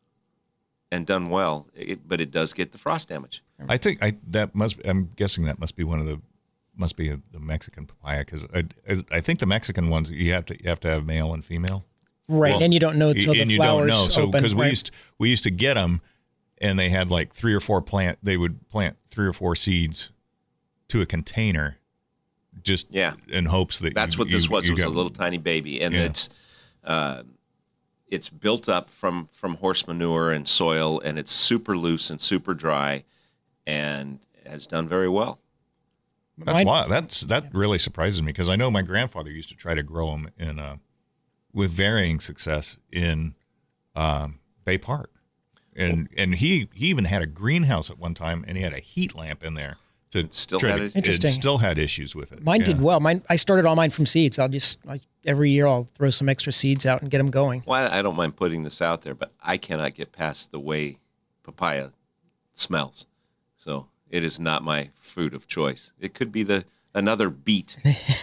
S3: and done well. It, but it does get the frost damage.
S2: I think I that must. I'm guessing that must be one of the must be a, the Mexican papaya because I, I I think the Mexican ones you have to you have to have male and female.
S4: right.
S3: well,
S4: and you don't know until
S2: and
S4: the
S2: you
S4: flowers
S2: don't know. So
S4: open.
S2: because we
S4: right?
S2: used we used to get them, and they had like three or four plant. They would plant three or four seeds to a container, just
S3: Yeah.
S2: in hopes that
S3: That's
S2: you,
S3: what this
S2: you-
S3: was.
S2: you
S3: It was
S2: got-
S3: a little tiny baby, and
S2: Yeah.
S3: it's uh, it's built up from from horse manure and soil, and it's super loose and super dry, and has done very well.
S2: That's
S4: Mine-
S2: why that's that really surprises me because I know my grandfather used to try to grow them in uh, with varying success in um, Bay Park, and and he he even had a greenhouse at one time, and he had a heat lamp in there to
S3: still
S2: try
S3: had
S2: to,
S3: it?
S4: Interesting.
S2: still had issues with it.
S4: Mine
S2: Yeah.
S4: did well. Mine, I started all mine from seeds. I'll just I, every year I'll throw some extra seeds out and get them going.
S3: Well, I I don't mind putting this out there, but I cannot get past the way papaya smells. So it is not my fruit of choice. It could be the another beet,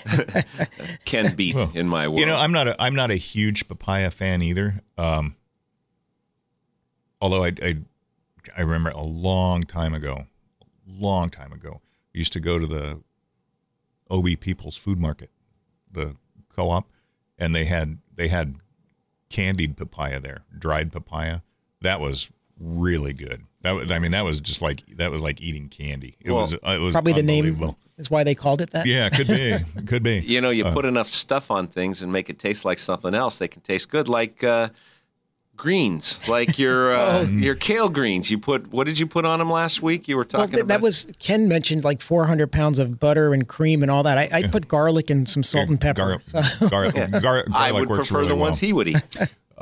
S3: Ken beet
S2: Well,
S3: in my world.
S2: You know, I'm not a I'm not a huge papaya fan either. Um, although I, I I remember a long time ago, long time ago, I used to go to the O B People's Food Market, the co-op, and they had they had candied papaya there, dried papaya. That was really good. That was, I mean, that was just like that was like eating candy. It
S3: Well,
S2: was it was
S4: Probably the name
S2: unbelievable.
S4: is why they called it that.
S2: Yeah, it could be. It could be.
S3: You know, you put enough stuff on things and make it taste like something else, they can taste good, like uh, greens, like your uh, your kale greens. You put what did you put on them last week? You were
S4: Well,
S3: talking
S4: th-
S3: about
S4: that was Ken mentioned like four hundred pounds of butter and cream and all that. I, I put garlic and some salt and pepper.
S2: Gar-
S4: So-
S2: gar- gar- garlic
S3: I would
S2: works
S3: prefer
S2: really
S3: the
S2: well.
S3: ones he would eat.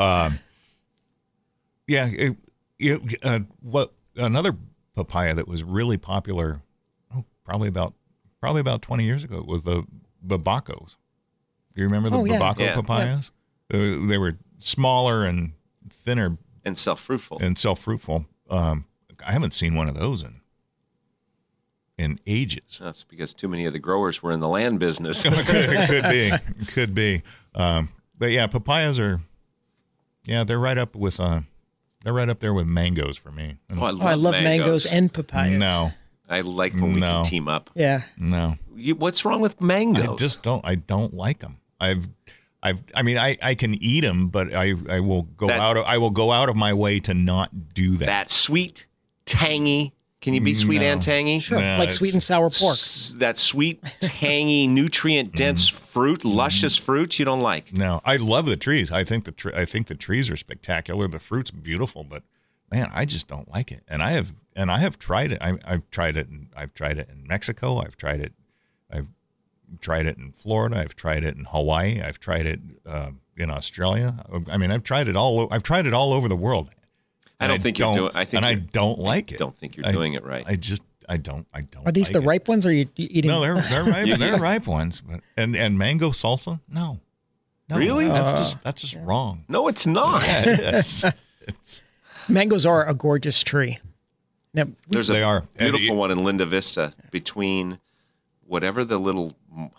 S2: Yeah, it, it, uh, what another papaya that was really popular, oh, probably about probably about twenty years ago was the babacos. Do you remember the
S4: Oh, yeah.
S2: babaco
S3: Yeah.
S2: papayas? Uh, they were smaller and thinner
S3: And self-fruitful.
S2: and self-fruitful. Um, I haven't seen one of those in in ages.
S3: That's because too many of the growers were in the land business.
S2: could, could be, could be. Um, but yeah, papayas are, yeah, they're right up with, uh, they're right up there with mangoes for me.
S3: Oh, I love,
S4: Oh, I love mangoes. and papayas.
S2: No,
S3: I like when we
S2: No.
S3: can team up.
S4: Yeah.
S2: no,
S3: You, what's wrong with mangoes?
S2: I just don't. I don't like them. I've, I've. I mean, I, I can eat them, but I, I will go
S3: That-
S2: out of. I will go out of my way to not do that.
S3: that sweet, tangy. Can you be sweet
S2: No.
S3: and tangy?
S4: Sure.
S2: Nah,
S4: like sweet
S2: it's-
S4: and sour pork.
S3: S- That sweet, tangy, nutrient-dense fruit, luscious fruit you don't like.
S2: No, I love the trees. I think the tre- I think the trees are spectacular. The fruit's beautiful, but man, I just don't like it. And I have and I have tried it. I, I've tried it. In, I've tried it in Mexico. I've tried it. I've tried it in Florida. I've tried it in Hawaii. I've tried it uh, in Australia. I mean, I've tried it all. o- I've tried it all over the world.
S3: I
S2: And
S3: don't think you're doing. I think
S2: and I
S3: you're-
S2: don't like it.
S3: don't think you're
S2: I-
S3: doing it right.
S2: I just. I don't. I don't.
S4: Are these
S2: like
S4: the
S2: it.
S4: ripe ones or are you you eating?
S2: No, they're they're ripe.
S3: You-
S2: they're
S3: you-
S2: ripe ones. But and and mango salsa. No. No,
S3: Really?
S2: That's
S4: Uh,
S2: just that's just wrong.
S3: no, it's not.
S2: Yeah, it is. It's,
S4: Mangoes are a gorgeous tree. Now,
S3: There's a
S2: They are. And
S3: beautiful
S2: it-
S3: one in Linda Vista between whatever the little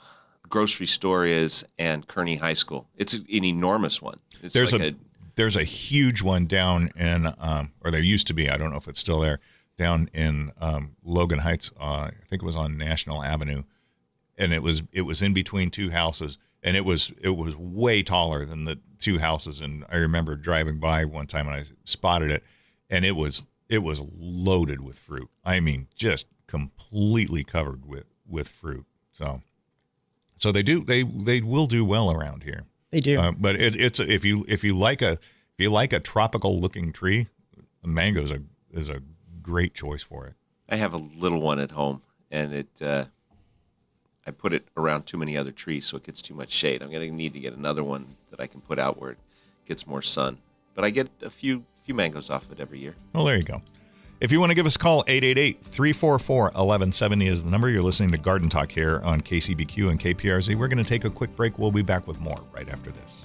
S3: grocery store is and Kearney High School. It's an enormous one. It's
S2: there's
S3: like
S2: a, a there's a huge one down in, um, or there used to be. I don't know if it's still there. Down in um, Logan Heights. Uh, I think it was on National Avenue, and it was it was in between two houses, and it was it was way taller than the two houses. And I remember driving by one time and I spotted it, and it was it was loaded with fruit. I mean, just completely covered with, with fruit. So, so they do they they will do well around here.
S4: They do.
S2: Uh, but it, it's if you if you like a if you like a tropical looking tree, the mango is a is a great choice for it.
S3: I have a little one at home, and it uh, I put it around too many other trees, so it gets too much shade. I'm going to need to get another one that I can put out where it gets more sun. But I get a few few mangoes off of it every year.
S2: Well, there you go. If you want to give us a call, eight eight eight, three four four, one one seven zero is the number. You're listening to Garden Talk here on K C B Q and K P R Z. We're going to take a quick break. We'll be back with more right after this.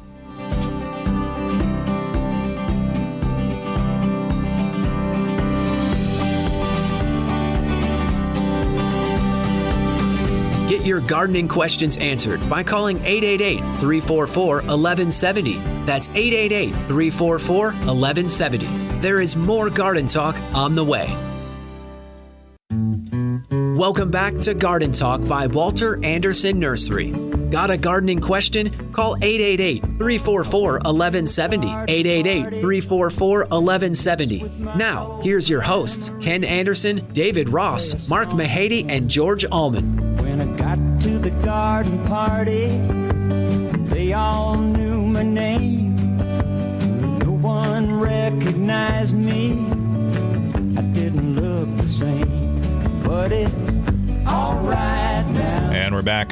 S1: Get your gardening questions answered by calling eight eight eight, three four four, one one seven zero. That's eight eight eight, three four four, one one seven zero. There is more Garden Talk on the way. Welcome back to Garden Talk by Walter Anderson Nursery. Got a gardening question? Call eight eight eight, three four four, one one seven zero. eight eight eight, three four four, one one seven zero. Now, here's your hosts, Ken Anderson, David Ross, Mark Mahady, and George Allman.
S5: When I got to the garden party, they all knew my name. No one recognized me. I didn't look the same, but it's all right now.
S2: And we're back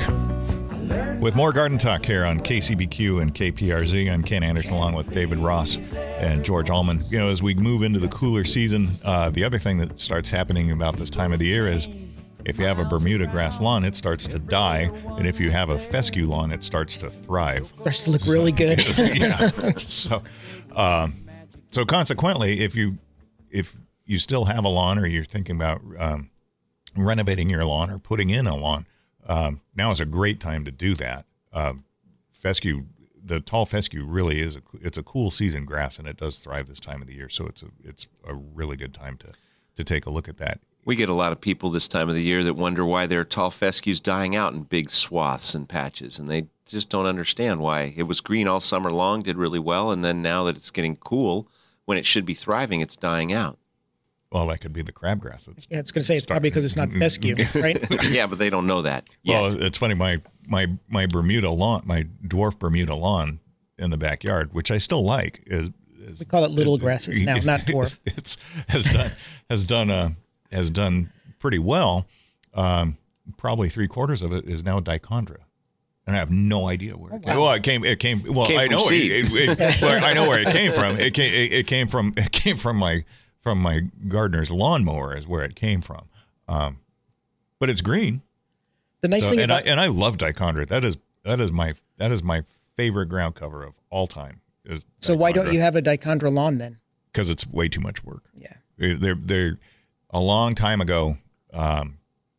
S2: with more Garden Talk here on K C B Q and K P R Z. I'm Ken Anderson along with David Ross and George Allman. You know, as we move into the cooler season, uh, the other thing that starts happening about this time of the year is if you have a Bermuda grass lawn, it starts to die. And if you have a fescue lawn, it starts to thrive.
S4: Starts to look really good.
S2: yeah. So, um, so consequently, if you if you still have a lawn or you're thinking about um, renovating your lawn or putting in a lawn, um, now is a great time to do that. Uh, fescue, the tall fescue really is a it's a cool season grass, and it does thrive this time of the year. So it's a it's a really good time to to take a look at that.
S3: We get a lot of people this time of the year that wonder why their tall fescue's dying out in big swaths and patches, and they just don't understand why. It was green all summer long, did really well, and then now that it's getting cool, when it should be thriving, it's dying out.
S2: Well, that could be the crabgrass. That's
S4: Yeah, it's going to say it's probably because it's not fescue, right?
S3: Yeah, but they don't know that yet.
S2: Well, it's funny. My my my Bermuda lawn, my dwarf Bermuda lawn in the backyard, which I still like, is, is
S4: We call it little grasses now, not dwarf.
S2: It's has done has done uh, has done pretty well. Um, probably three quarters of it is now dichondra, and I have no idea where. It came.
S4: wow.
S2: Well, it came. It came. Well,
S3: Came
S2: I
S3: from
S2: know. It,
S3: seed.
S2: it, it, well, I know where it came from. It came. It, it came from. It came from my from my gardener's lawnmower is where it came from. Um, but it's green.
S4: The nice
S2: So,
S4: thing
S2: and
S4: about
S2: I and I love dichondra. That is that is my that is my favorite ground cover of all time. Is
S4: so why don't you have a dichondra lawn then?
S2: Because it's way too much work.
S4: Yeah.
S2: They're they're a long time ago, um,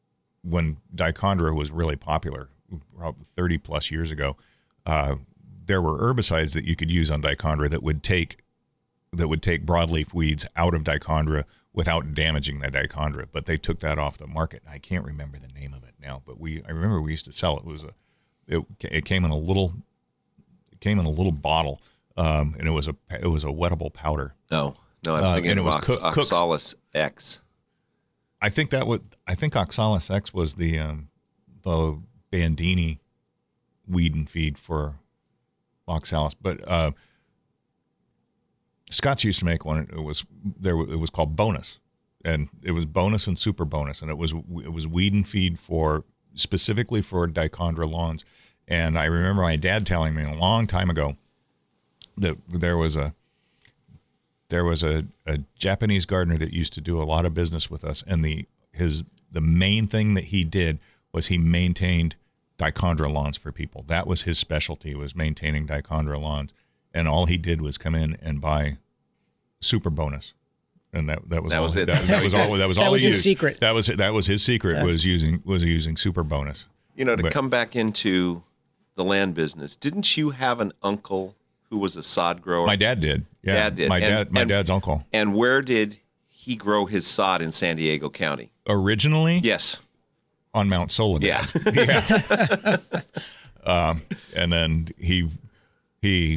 S2: when dichondra was really popular, probably thirty plus years ago. Uh, there were herbicides that you could use on dichondra that would take that would take broadleaf weeds out of dichondra without damaging the dichondra. But they took that off the market. I can't remember the name of it now, but we I remember we used to sell it. It was a it, it came in a little it came in a little bottle, um, and it was a it was a wettable powder.
S3: No, no, I'm
S2: Uh,
S3: thinking
S2: and it
S3: of
S2: was
S3: Ox-
S2: cook- cooks.
S3: Oxalis X.
S2: I think that would I think Oxalis X was the um, the Bandini weed and feed for Oxalis, but uh, Scott's used to make one. It was there. It was called Bonus, and it was Bonus and Super Bonus, and it was it was weed and feed for specifically for dichondra lawns. And I remember my dad telling me a long time ago that there was a there was a, a Japanese gardener that used to do a lot of business with us, and the his the main thing that he did was he maintained dichondra lawns for people. That was his specialty, was maintaining dichondra lawns, and all he did was come in and buy Super Bonus, and that that was
S3: That
S2: all,
S3: was it.
S2: That, that was all. That was
S4: That
S2: all
S4: was
S2: he
S4: his
S2: used.
S4: secret.
S2: That was that was his secret
S4: Yeah.
S2: was using was using Super Bonus.
S3: You know, to
S2: But-
S3: come back into the land business, didn't you have an uncle who was a sod grower?
S2: My dad did. Yeah,
S3: Dad did.
S2: My
S3: And-
S2: dad, my
S3: and-
S2: dad's uncle.
S3: And where did he grow his sod in San Diego County?
S2: Originally,
S3: Yes.
S2: on Mount Soledad.
S3: Yeah.
S2: yeah. um, and then he he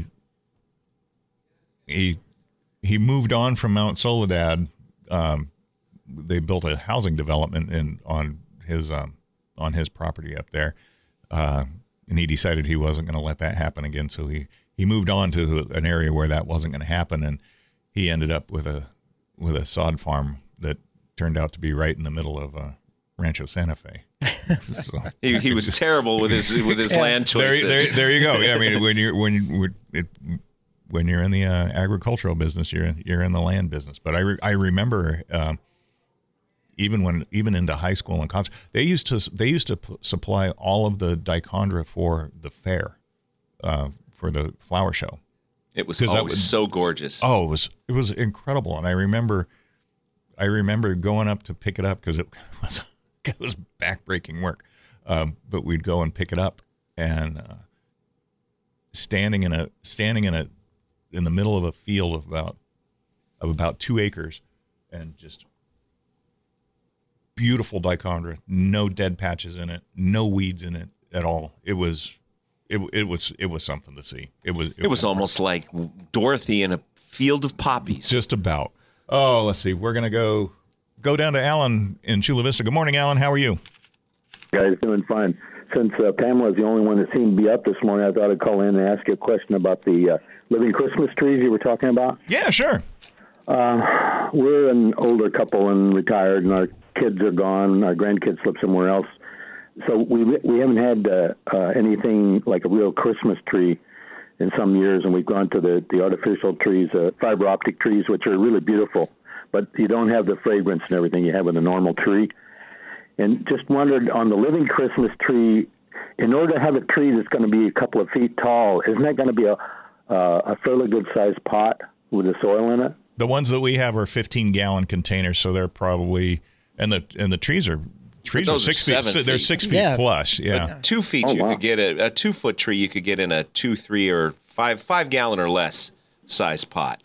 S2: he he moved on from Mount Soledad. Um, they built a housing development in on his um, on his property up there, uh, and he decided he wasn't going to let that happen again. So he he moved on to an area where that wasn't going to happen, and he ended up with a with a sod farm that turned out to be right in the middle of uh, Rancho Santa Fe. So,
S3: He, he was terrible with his with his land
S2: there,
S3: choices.
S2: there, there you go. Yeah, I mean, when you're when you it, when you're in the uh, agricultural business, you're you're in the land business. But I re, I remember um, even when even into high school and college, they used to they used to p- supply all of the dichondra for the fair, uh, for the flower show.
S3: It was
S2: 'Cause that
S3: always
S2: was-
S3: so gorgeous.
S2: Oh, it was it was incredible, and I remember, I remember going up to pick it up because it was it was backbreaking work, um, but we'd go and pick it up, and uh, standing in a standing in a in the middle of a field of about of about two acres, and just beautiful dichondra, no dead patches in it, no weeds in it at all. It was. It, it was it was something to see. It was
S3: It was almost like Dorothy in a field of poppies.
S2: just about. Oh, let's see. We're gonna go go down to Alan in Chula Vista. Good morning, Alan. How are you?
S7: Guys, doing fine. Since uh, Pamela's the only one that seemed to be up this morning, I thought I'd call in and ask you a question about the uh, living Christmas trees you were talking about.
S2: Yeah, sure.
S7: Uh, we're an older couple and retired, and our kids are gone. Our grandkids live somewhere else. So we we haven't had uh, uh, anything like a real Christmas tree in some years, and we've gone to the, the artificial trees, uh, fiber optic trees, which are really beautiful, but you don't have the fragrance and everything you have with a normal tree. And just wondered, on the living Christmas tree, in order to have a tree that's going to be a couple of feet tall, isn't that going to be a uh, a fairly good-sized pot with the soil in it?
S2: The ones that we have are fifteen gallon containers, so they're probably and the and the trees are trees are
S3: those are
S2: six feet.
S3: seven
S2: They're
S3: feet.
S2: six feet
S4: Yeah.
S2: plus. Yeah.
S3: But two feet,
S7: Oh,
S3: you
S7: wow.
S3: could get a, a two foot tree. You could get in a two, three, or five five gallon or less size pot.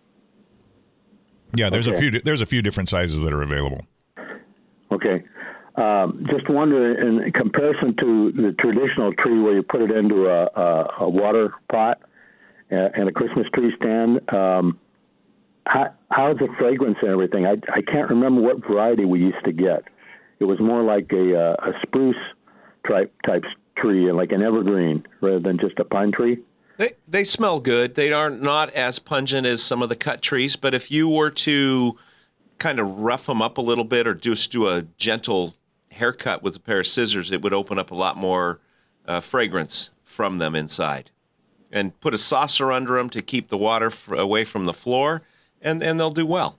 S2: Yeah. There's a
S7: Okay.
S2: few. There's a few different sizes that are available.
S7: Okay. Um, just wonder, in comparison to the traditional tree where you put it into a, a, a water pot uh, and a Christmas tree stand, um, how, how's the fragrance and everything? I, I can't remember what variety we used to get. It was more like a, uh, a spruce type, type tree, like an evergreen, rather than just a pine tree.
S3: They they smell good. They are not as pungent as some of the cut trees, but if you were to kind of rough them up a little bit or just do a gentle haircut with a pair of scissors, it would open up a lot more uh, fragrance from them inside. And put a saucer under them to keep the water f- away from the floor, and, and they'll do well.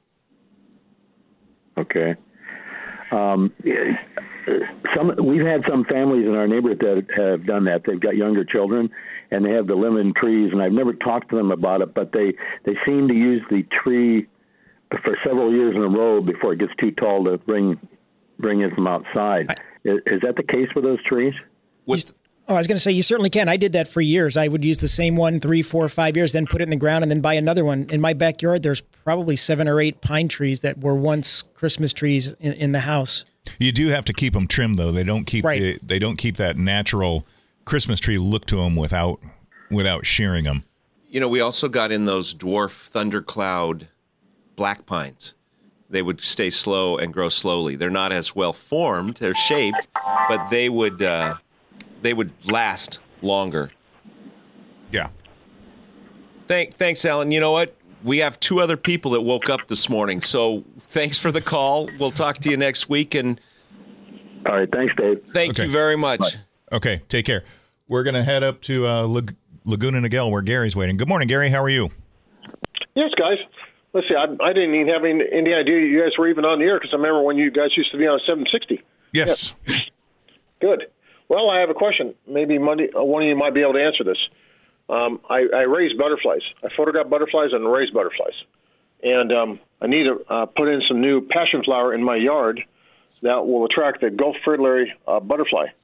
S7: Okay. Um, some we've had some families in our neighborhood that have done that. They've got younger children, and they have the living trees. And I've never talked to them about it, but they they seem to use the tree for several years in a row before it gets too tall to bring bring it from outside. Is, is that the case with those trees?
S3: With,
S4: Oh, I was going to say, you certainly can. I did that for years. I would use the same one three, four, five years, then put it in the ground, and then buy another one. In my backyard, there's probably seven or eight pine trees that were once Christmas trees in, in the house.
S2: You do have to keep them trimmed, though. They don't keep
S4: Right.
S2: the, they don't keep that natural Christmas tree look to them without without shearing them.
S3: You know, we also got in those dwarf thundercloud black pines. They would stay slow and grow slowly. They're not as well formed, they're shaped, but they would uh, they would last longer.
S2: Yeah.
S3: Thank, thanks, Alan. You know what? We have two other people that woke up this morning, so thanks for the call. We'll talk to you next week, and
S7: All right. Thanks, Dave.
S3: thank
S2: Okay.
S3: you very much.
S2: Okay. Take care. We're gonna head up to uh, Lag- Laguna Niguel where Gary's waiting. Good morning, Gary. How are you?
S8: Yes, guys. Let's see. I, I didn't even have any, any idea you guys were even on the air because I remember when you guys used to be on seven sixty.
S2: Yes.
S8: Good. Well, I have a question. Maybe Monday, uh, one of you might be able to answer this. Um, I, I raise butterflies. I photograph butterflies and raise butterflies. And um, I need to uh, put in some new passion flower in my yard that will attract the Gulf fritillary uh, butterfly.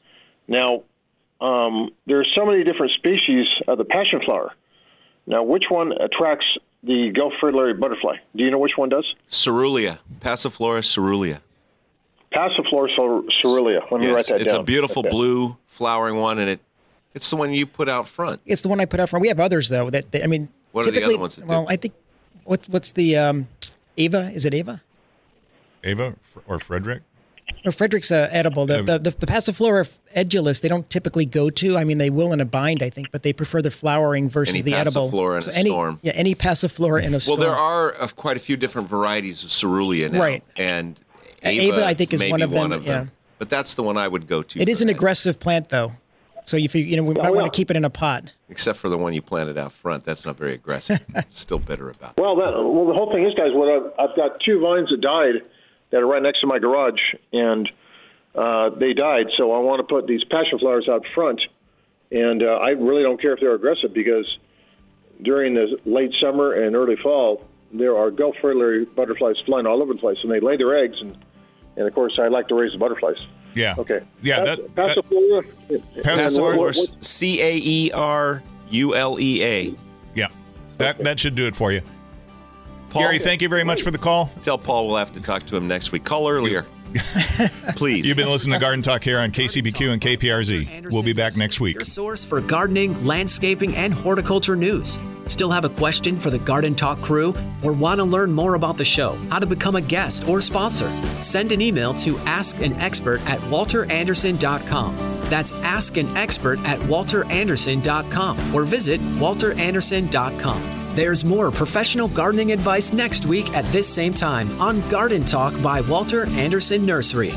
S8: Now, um, there are so many different species of the passion flower. Now, which one attracts the Gulf fritillary butterfly? Do you know which one does?
S3: Cerulean, Passiflora cerulean.
S8: Passiflora cerulean. Let me
S3: yes,
S8: write that
S3: it's
S8: down.
S3: It's a beautiful
S8: okay.
S3: blue flowering one, and it it's the one you put out front.
S4: It's the one I put out front. We have others though. That they, I mean,
S3: what
S4: typically,
S3: are the other ones that do?
S4: well, I think what what's the um, Ava? Is it Ava?
S2: Ava or Frederick?
S4: No, Frederick's uh, edible. The, the, the, the Passiflora edulus, they don't typically go to. I mean, they will in a bind, I think, but they prefer the flowering versus
S3: any
S4: the edible.
S3: Passiflora in
S4: so
S3: a
S4: any,
S3: storm.
S4: Yeah, any Passiflora in a storm.
S3: Well, there are uh, quite a few different varieties of cerulean now.
S4: Right.
S3: And
S4: Ava,
S3: Ava,
S4: I think, is
S3: may
S4: one
S3: be
S4: of them.
S3: One of
S4: yeah.
S3: them. But that's the one I would go to.
S4: It is an
S3: that.
S4: aggressive plant, though. So if you, you know, we
S8: Oh,
S4: might
S8: yeah.
S4: want to keep it in a pot.
S3: Except for the one you planted out front. That's not very aggressive. Still bitter about it.
S8: Well, that, well, the whole thing is, guys, what I've, I've got two vines that died that are right next to my garage, and uh, they died. So I want to put these passion flowers out front, and uh, I really don't care if they're aggressive because during the late summer and early fall, there are Gulf fritillary butterflies flying all over the place, and they lay their eggs, and, and of course, I like to raise the butterflies.
S2: Yeah.
S8: Okay.
S2: Yeah.
S8: Pass,
S2: That,
S8: Passiflora.
S2: Passiflora.
S3: C A E R U L E A.
S2: yeah. That that should do it for you.
S3: Paul,
S2: Gary, thank you very much for the call.
S3: Tell Paul we'll have to talk to him next week. Call earlier. Please.
S2: You've been listening to Garden Talk here on K C B Q and K P R Z. We'll be back next week.
S1: Your source for gardening, landscaping, and horticulture news. Still have a question for the Garden Talk crew or want to learn more about the show, how to become a guest or sponsor? Send an email to ask an expert at walter anderson dot com. That's ask an expert at walter anderson dot com or visit walter anderson dot com. There's more professional gardening advice next week at this same time on Garden Talk by Walter Anderson Nursery.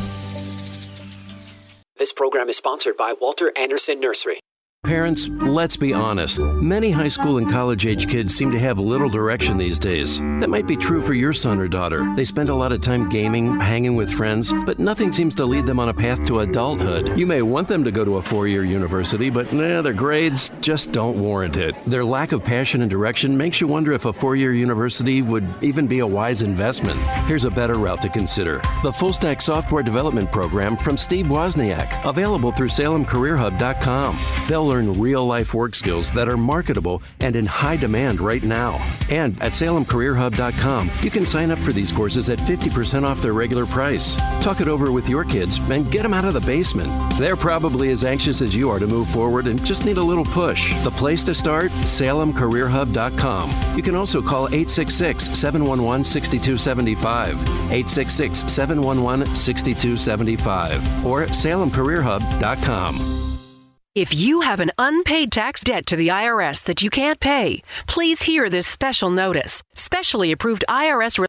S1: This program is sponsored by Walter Anderson Nursery.
S9: Parents, let's be honest. Many high school and college-age kids seem to have little direction these days. That might be true for your son or daughter. They spend a lot of time gaming, hanging with friends, but nothing seems to lead them on a path to adulthood. You may want them to go to a four-year university, but nah, their grades just don't warrant it. Their lack of passion and direction makes you wonder if a four-year university would even be a wise investment. Here's a better route to consider. The Full-Stack Software Development Program from Steve Wozniak, available through salem career hub dot com. They'll learn real-life work skills that are marketable and in high demand right now. And at salem career hub dot com, you can sign up for these courses at fifty percent off their regular price. Talk it over with your kids and get them out of the basement. They're probably as anxious as you are to move forward and just need a little push. The place to start? salem career hub dot com. You can also call eight six six, seven one one, six two seven five, eight six six, seven one one, six two seven five, or salem career hub dot com.
S10: If you have an unpaid tax debt to the I R S that you can't pay, please hear this special notice. Specially approved I R S